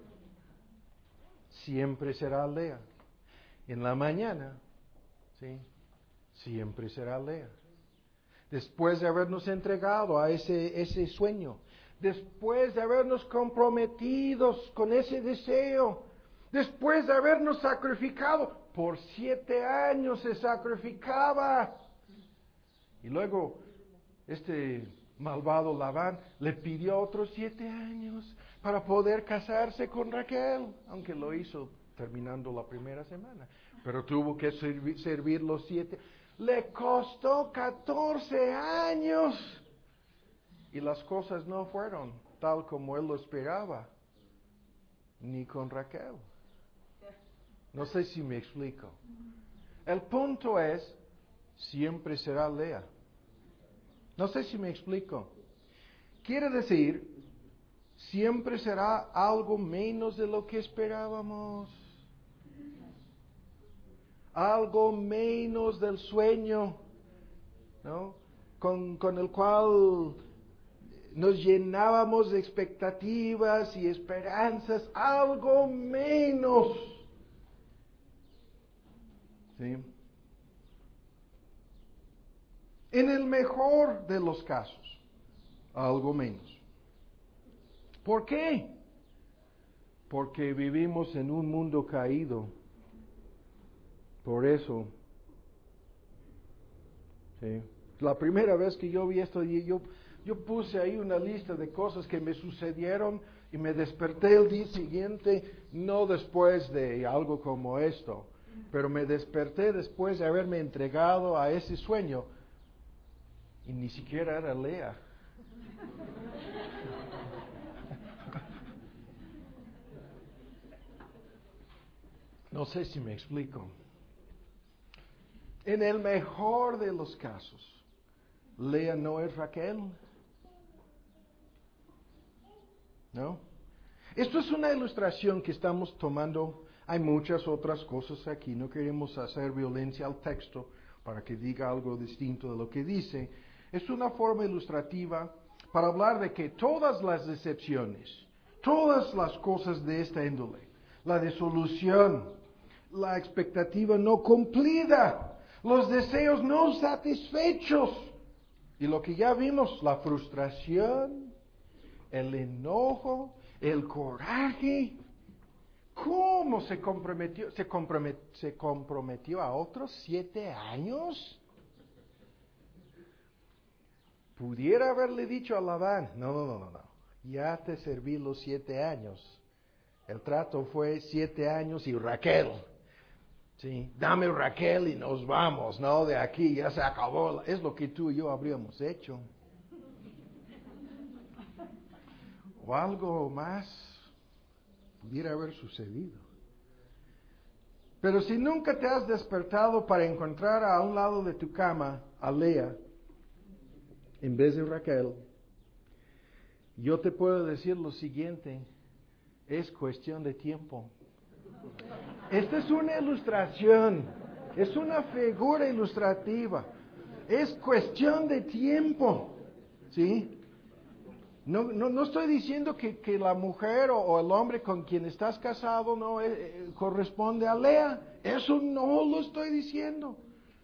Siempre será Lea. En la mañana, ¿sí? Siempre será Lea. Después de habernos entregado a ese, ese sueño, después de habernos comprometidos con ese deseo, después de habernos sacrificado, por siete años se sacrificaba. Y luego, este malvado Labán le pidió otros siete años para poder casarse con Raquel, aunque lo hizo terminando la primera semana. Pero tuvo que servir, servir los siete. Le costó catorce años. Y las cosas no fueron tal como él lo esperaba, ni con Raquel. No sé si me explico. El punto es, siempre será Lea. No sé si me explico. Quiere decir, siempre será algo menos de lo que esperábamos. Algo menos del sueño, ¿no? Con, con el cual nos llenábamos de expectativas y esperanzas. Algo menos. ¿Sí? En el mejor de los casos, algo menos. ¿Por qué? Porque vivimos en un mundo caído. Por eso, ¿sí? La primera vez que yo vi esto, yo, yo puse ahí una lista de cosas que me sucedieron y me desperté el día siguiente, no después de algo como esto, pero me desperté después de haberme entregado a ese sueño. Y ni siquiera era Lea. No sé si me explico. En el mejor de los casos, Lea no es Raquel. ¿No? Esto es una ilustración que estamos tomando. Hay muchas otras cosas aquí. No queremos hacer violencia al texto para que diga algo distinto de lo que dice. Es una forma ilustrativa para hablar de que todas las decepciones, todas las cosas de esta índole, la desolución, la expectativa no cumplida, los deseos no satisfechos, y lo que ya vimos, la frustración, el enojo, el coraje. ¿Cómo se comprometió, se compromet, se comprometió a otros siete años? Pudiera haberle dicho a Labán, no, no, no, no, no, ya te serví los siete años. El trato fue siete años y Raquel. Sí, dame Raquel y nos vamos, ¿no? De aquí ya se acabó. Es lo que tú y yo habríamos hecho. O algo más pudiera haber sucedido. Pero si nunca te has despertado para encontrar a un lado de tu cama a Lea en vez de Raquel, yo te puedo decir lo siguiente, es cuestión de tiempo. Esta es una ilustración, es una figura ilustrativa, es cuestión de tiempo, ¿sí? No, no, no estoy diciendo que, que la mujer o, o el hombre con quien estás casado no eh, eh, corresponde a Lea, eso no lo estoy diciendo.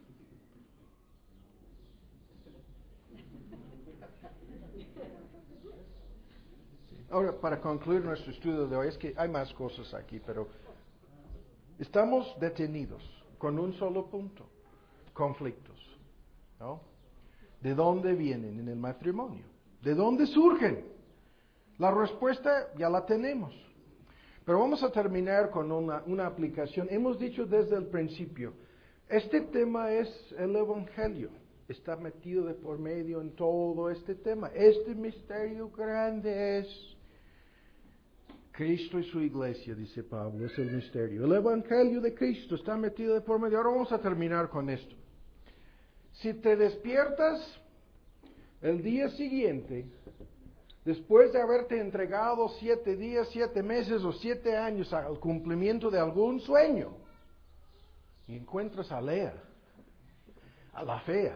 Ahora, para concluir nuestro estudio de hoy, es que hay más cosas aquí, pero estamos detenidos con un solo punto, conflictos, ¿no? ¿De dónde vienen en el matrimonio? ¿De dónde surgen? La respuesta ya la tenemos, pero vamos a terminar con una, una aplicación. Hemos dicho desde el principio, este tema es el Evangelio, está metido de por medio en todo este tema. Este misterio grande es Cristo y su iglesia, dice Pablo, es el misterio. El Evangelio de Cristo está metido de por medio. Ahora vamos a terminar con esto. Si te despiertas el día siguiente, después de haberte entregado siete días, siete meses o siete años al cumplimiento de algún sueño, y encuentras a Lea, a la fea.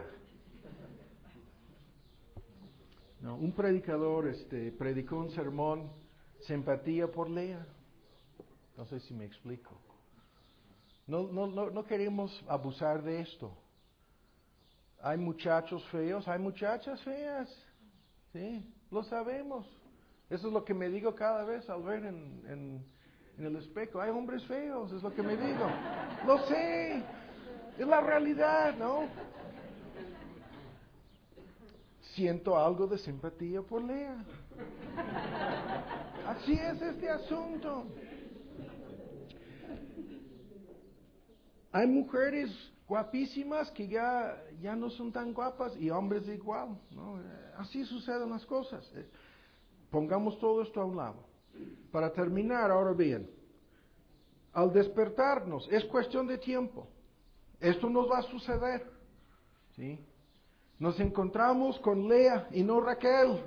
No, un predicador este, predicó un sermón, simpatía por Lea. No sé si me explico. No, no, no, no queremos abusar de esto. Hay muchachos feos, hay muchachas feas. Sí, lo sabemos. Eso es lo que me digo cada vez al ver en, en, en el espejo. Hay hombres feos, es lo que me digo. Lo sé. Es la realidad, ¿no? Siento algo de simpatía por Lea. Así es este asunto. Hay mujeres guapísimas que ya, ya no son tan guapas y hombres igual, ¿no? Así suceden las cosas. Pongamos todo esto a un lado. Para terminar, ahora bien, al despertarnos, es cuestión de tiempo. Esto nos va a suceder, ¿sí? Nos encontramos con Lea y no Raquel.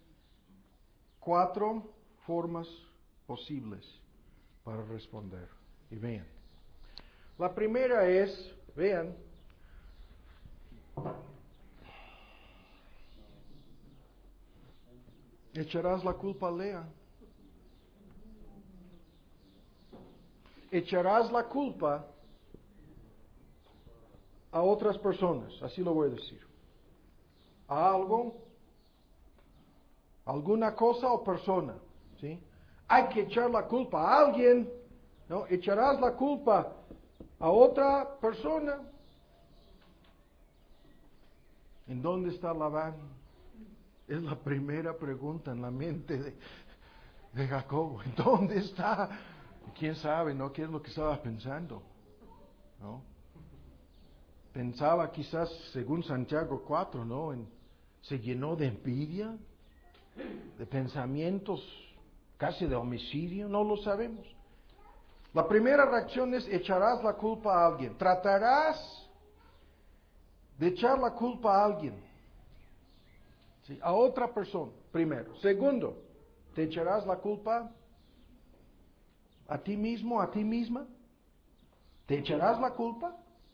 Cuatro formas posibles para responder. Y vean. La primera es, vean, echarás la culpa a Lea. Echarás la culpa a otras personas, así lo voy a decir. A algo, alguna cosa o persona, ¿sí? Hay que echar la culpa a alguien, ¿no? Echarás la culpa a otra persona. ¿En dónde está Labán? Es la primera pregunta en la mente de, de Jacobo. ¿En dónde está? ¿Quién sabe, no? ¿Qué es lo que estaba pensando? ¿No? Pensaba quizás, según Santiago cuatro, ¿no? En, se llenó de envidia, de pensamientos casi de homicidio, no lo sabemos. La primera reacción es echarás la culpa a alguien. Tratarás de echar la culpa a alguien. ¿Sí? A otra persona, primero. Segundo, te echarás la culpa a ti mismo, a ti misma? ¿Te echarás la culpa?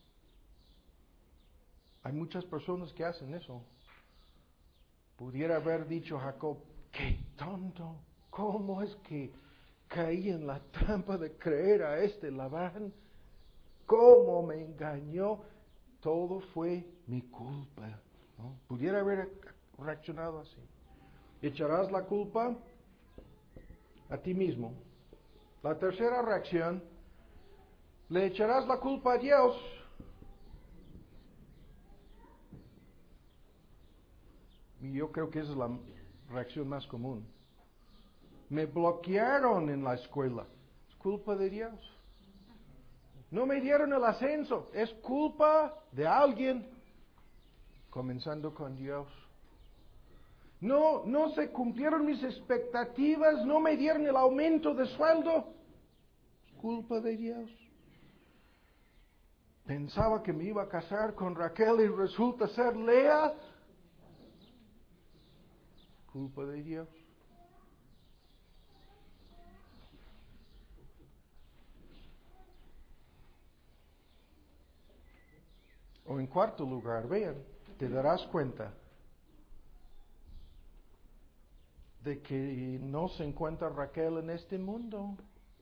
Hay muchas personas que hacen eso. Pudiera haber dicho Jacob, ¡qué tonto! ¿Cómo es que caí en la trampa de creer a este Labán? ¿Cómo me engañó? Todo fue mi culpa, ¿no? Pudiera haber reaccionado así. ¿Echarás la culpa a ti mismo? La tercera reacción, ¿le echarás la culpa a Dios? Y yo creo que esa es la reacción más común. Me bloquearon en la escuela. Es culpa de Dios. No me dieron el ascenso. Es culpa de alguien. Comenzando con Dios. No, no se cumplieron mis expectativas. No me dieron el aumento de sueldo. Es culpa de Dios. Pensaba que me iba a casar con Raquel y resulta ser Lea. Culpa de Dios. O en cuarto lugar, vean, te darás cuenta de que no se encuentra Raquel en este mundo.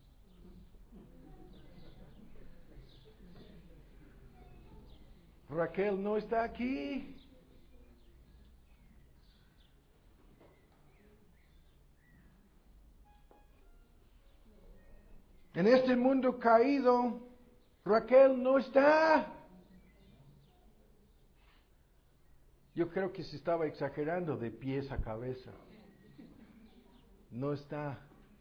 Raquel no está aquí. En este mundo caído, Raquel no está. Yo creo que se estaba exagerando de pies a cabeza. No está.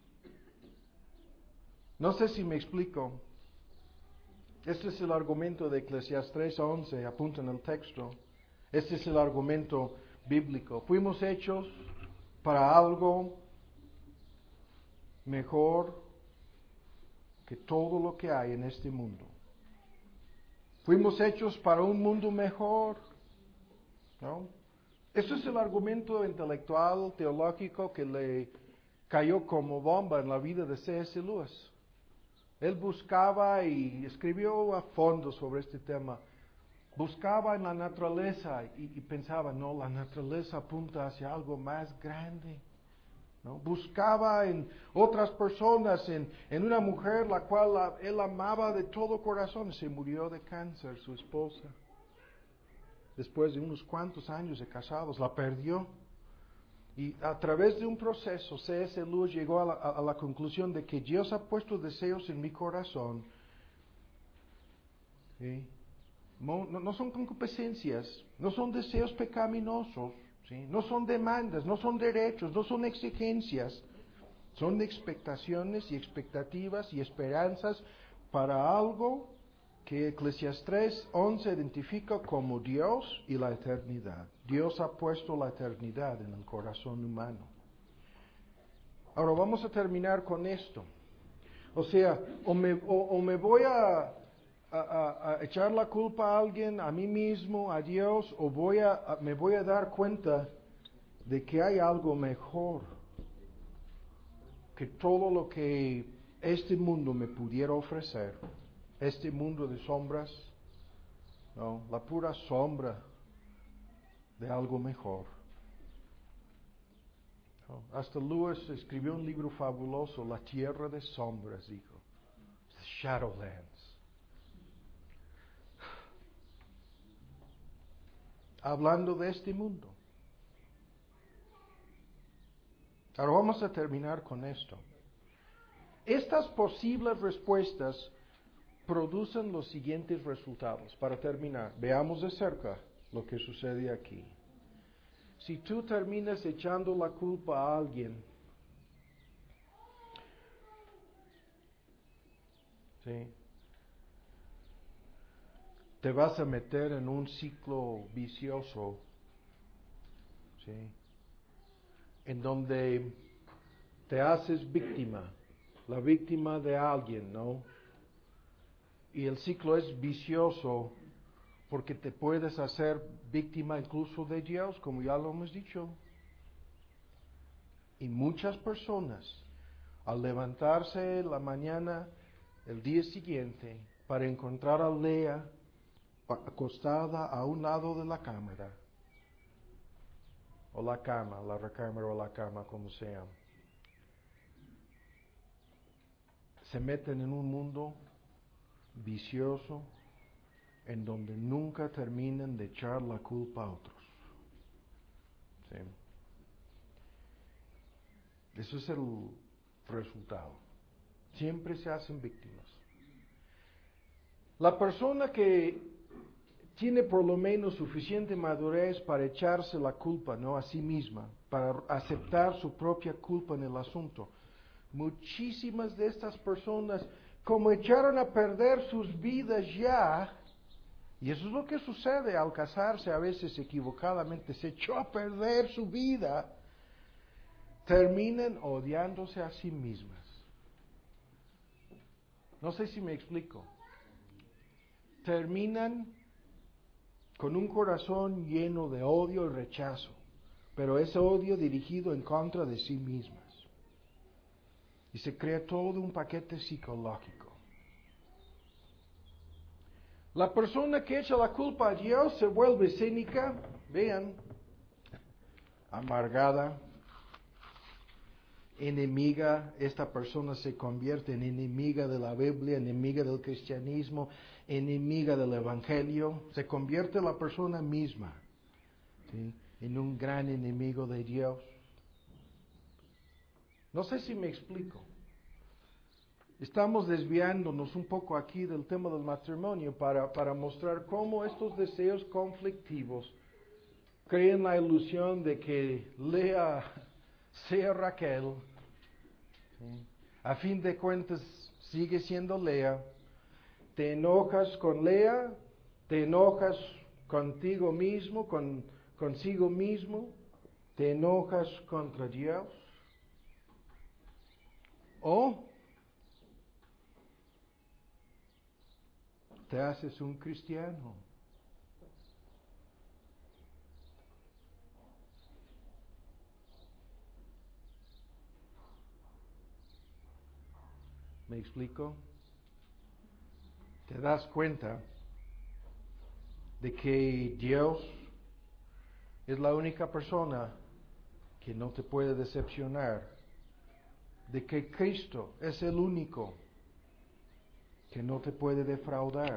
No sé si me explico. Este es el argumento de Eclesiastés once, apunta en el texto. Este es el argumento bíblico. Fuimos hechos para algo mejor que todo lo que hay en este mundo. Fuimos hechos para un mundo mejor, ¿no? Eso es el argumento intelectual, teológico que le cayó como bomba en la vida de C S Lewis. Él buscaba y escribió a fondo sobre este tema. Buscaba en la naturaleza y, y pensaba, no, la naturaleza apunta hacia algo más grande. ¿No? Buscaba en otras personas, en, en una mujer la cual la, él amaba de todo corazón. Se murió de cáncer su esposa. Después de unos cuantos años de casados, la perdió. Y a través de un proceso, C S Lewis llegó a la, a, a la conclusión de que Dios ha puesto deseos en mi corazón. ¿Sí? No, no, no son concupiscencias, no son deseos pecaminosos, ¿sí? No son demandas, no son derechos, no son exigencias. Son expectaciones y expectativas y esperanzas para algo que Eclesiastés once identifica como Dios y la eternidad. Dios ha puesto la eternidad en el corazón humano. Ahora vamos a terminar con esto. O sea, o me, o, o me voy a, a, a, a echar la culpa a alguien, a mí mismo, a Dios, o voy a, a, me voy a dar cuenta de que hay algo mejor que todo lo que este mundo me pudiera ofrecer. Este mundo de sombras, no, la pura sombra de algo mejor. No, hasta Lewis escribió un libro fabuloso, La Tierra de Sombras, dijo. Shadowlands. Hablando de este mundo. Ahora vamos a terminar con esto. Estas posibles respuestas producen los siguientes resultados. Para terminar, veamos de cerca lo que sucede aquí. Si tú terminas echando la culpa a alguien, ¿sí?, te vas a meter en un ciclo vicioso, ¿sí?, en donde te haces víctima, la víctima de alguien, ¿no? Y el ciclo es vicioso porque te puedes hacer víctima incluso de Dios, como ya lo hemos dicho. Y muchas personas al levantarse la mañana, el día siguiente, para encontrar a Lea acostada a un lado de la cámara, o la cama, la recámara o la cama, como sea. Se meten en un mundo vicioso en donde nunca terminan de echar la culpa a otros. ¿Sí? Eso es el resultado. Siempre se hacen víctimas. La persona que tiene por lo menos suficiente madurez para echarse la culpa, ¿no?, a sí misma, para aceptar su propia culpa en el asunto. Muchísimas de estas personas, como echaron a perder sus vidas ya, y eso es lo que sucede al casarse a veces equivocadamente, se echó a perder su vida, terminan odiándose a sí mismas. No sé si me explico. Terminan con un corazón lleno de odio y rechazo, pero ese odio dirigido en contra de sí mismas. Y se crea todo un paquete psicológico. La persona que echa la culpa a Dios se vuelve cínica, vean, amargada, enemiga. Esta persona se convierte en enemiga de la Biblia, enemiga del cristianismo, enemiga del Evangelio. Se convierte la persona misma, ¿sí?, en un gran enemigo de Dios. No sé si me explico. Estamos desviándonos un poco aquí del tema del matrimonio para, para mostrar cómo estos deseos conflictivos crean la ilusión de que Lea sea Raquel. ¿Sí? A fin de cuentas sigue siendo Lea. Te enojas con Lea, te enojas contigo mismo, con, consigo mismo, te enojas contra Dios. O te haces un cristiano. ¿Me explico? Te das cuenta de que Dios es la única persona que no te puede decepcionar, de que Cristo es el único que no te puede defraudar.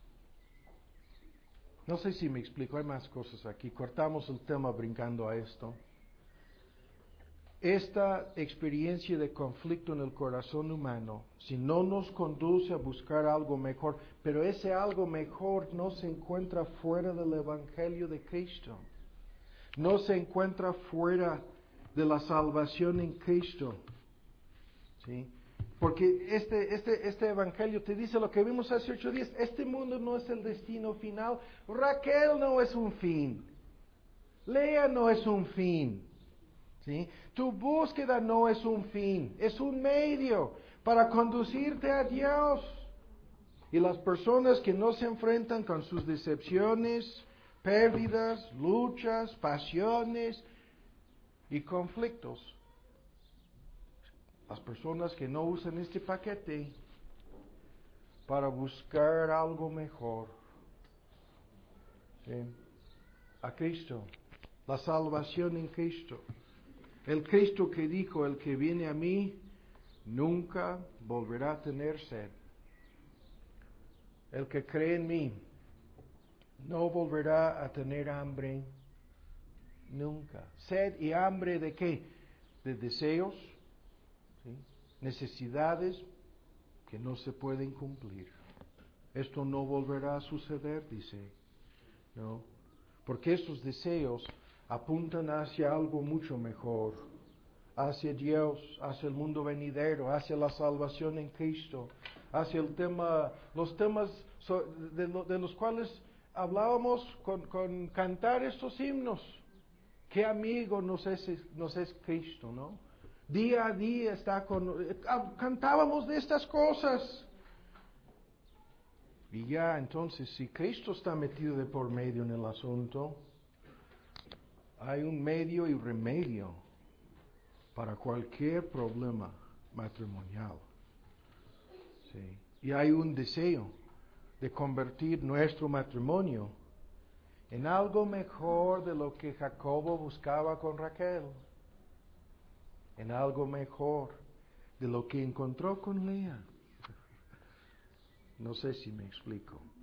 No sé si me explico, hay más cosas aquí. Cortamos el tema brincando a esto. Esta experiencia de conflicto en el corazón humano, si no nos conduce a buscar algo mejor, pero ese algo mejor no se encuentra fuera del Evangelio de Cristo, no se encuentra fuera de la salvación en Cristo, ¿sí? Porque este, este, este Evangelio te dice lo que vimos hace ocho días, este mundo no es el destino final, Raquel no es un fin, Lea no es un fin. ¿Sí? Tu búsqueda no es un fin, es un medio para conducirte a Dios. Y las personas que no se enfrentan con sus decepciones, pérdidas, luchas, pasiones y conflictos, las personas que no usan este paquete para buscar algo mejor, ¿sí?, a Cristo, la salvación en Cristo. El Cristo que dijo, el que viene a mí, nunca volverá a tener sed. El que cree en mí, no volverá a tener hambre nunca. ¿Sed y hambre de qué? De deseos, ¿sí?, necesidades que no se pueden cumplir. Esto no volverá a suceder, dice, ¿no? Porque esos deseos apuntan hacia algo mucho mejor, hacia Dios, hacia el mundo venidero, hacia la salvación en Cristo, hacia el tema, los temas de, lo, de los cuales hablábamos con, con cantar estos himnos. Qué amigo nos es, nos es Cristo, ¿no? Día a día está con... Cantábamos de estas cosas. Y ya entonces, si Cristo está metido de por medio en el asunto, hay un medio y remedio para cualquier problema matrimonial. Sí. Y hay un deseo de convertir nuestro matrimonio en algo mejor de lo que Jacobo buscaba con Raquel, en algo mejor de lo que encontró con Lea. No sé si me explico.